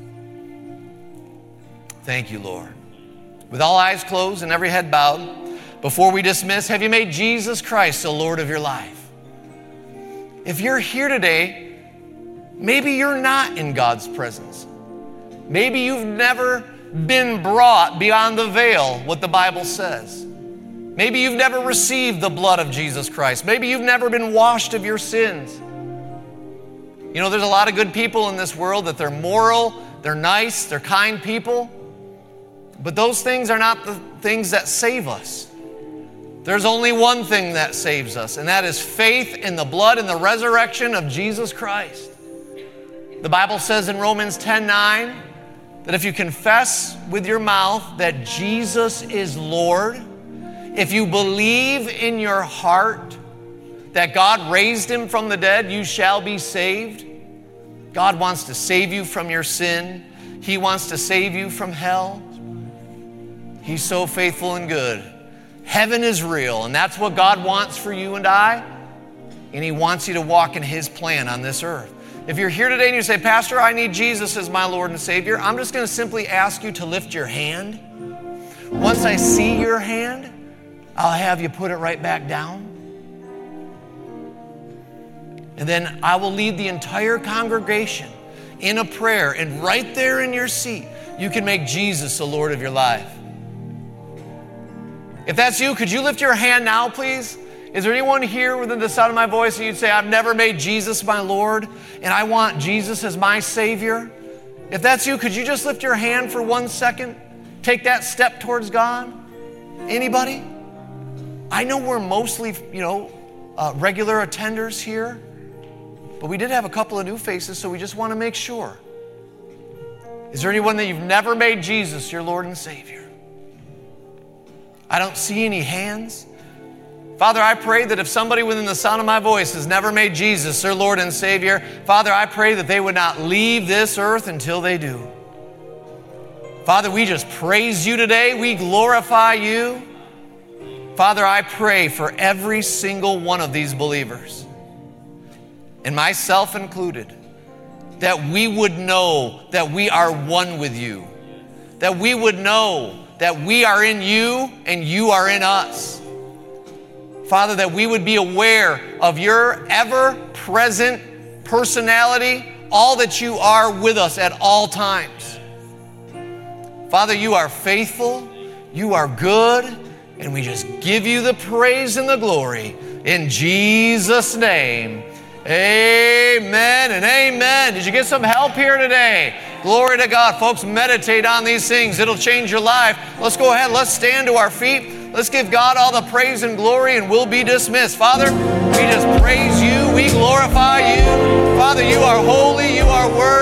Thank you, Lord. With all eyes closed and every head bowed, before we dismiss, have you made Jesus Christ the Lord of your life? If you're here today, maybe you're not in God's presence. Maybe you've never been brought beyond the veil, what the Bible says. Maybe you've never received the blood of Jesus Christ. Maybe you've never been washed of your sins. You know, there's a lot of good people in this world that they're moral, they're nice, they're kind people. But those things are not the things that save us. There's only one thing that saves us, and that is faith in the blood and the resurrection of Jesus Christ. The Bible says in Romans ten nine that if you confess with your mouth that Jesus is Lord, if you believe in your heart that God raised him from the dead, you shall be saved. God wants to save you from your sin. He wants to save you from hell. He's so faithful and good. Heaven is real, and that's what God wants for you and I. And he wants you to walk in his plan on this earth. If you're here today and you say, Pastor, I need Jesus as my Lord and Savior, I'm just going to simply ask you to lift your hand. Once I see your hand, I'll have you put it right back down. And then I will lead the entire congregation in a prayer. And right there in your seat, you can make Jesus the Lord of your life. If that's you, could you lift your hand now, please? Is there anyone here within the sound of my voice that you'd say, I've never made Jesus my Lord, and I want Jesus as my Savior? If that's you, could you just lift your hand for one second? Take that step towards God? Anybody? I know we're mostly, you know, uh, regular attenders here, but we did have a couple of new faces, so we just want to make sure. Is there anyone that you've never made Jesus your Lord and Savior? I don't see any hands. Father, I pray that if somebody within the sound of my voice has never made Jesus their Lord and Savior, Father, I pray that they would not leave this earth until they do. Father, we just praise you today. We glorify you. Father, I pray for every single one of these believers, and myself included, that we would know that we are one with you, that we would know that we are in you and you are in us. Father, that we would be aware of your ever-present personality, all that you are with us at all times. Father, you are faithful, you are good, and we just give you the praise and the glory in Jesus' name. Amen and amen. Did you get some help here today? Glory to God. Folks, meditate on these things. It'll change your life. Let's go ahead. Let's stand to our feet. Let's give God all the praise and glory, and we'll be dismissed. Father, we just praise you. We glorify you. Father, you are holy. You are worthy.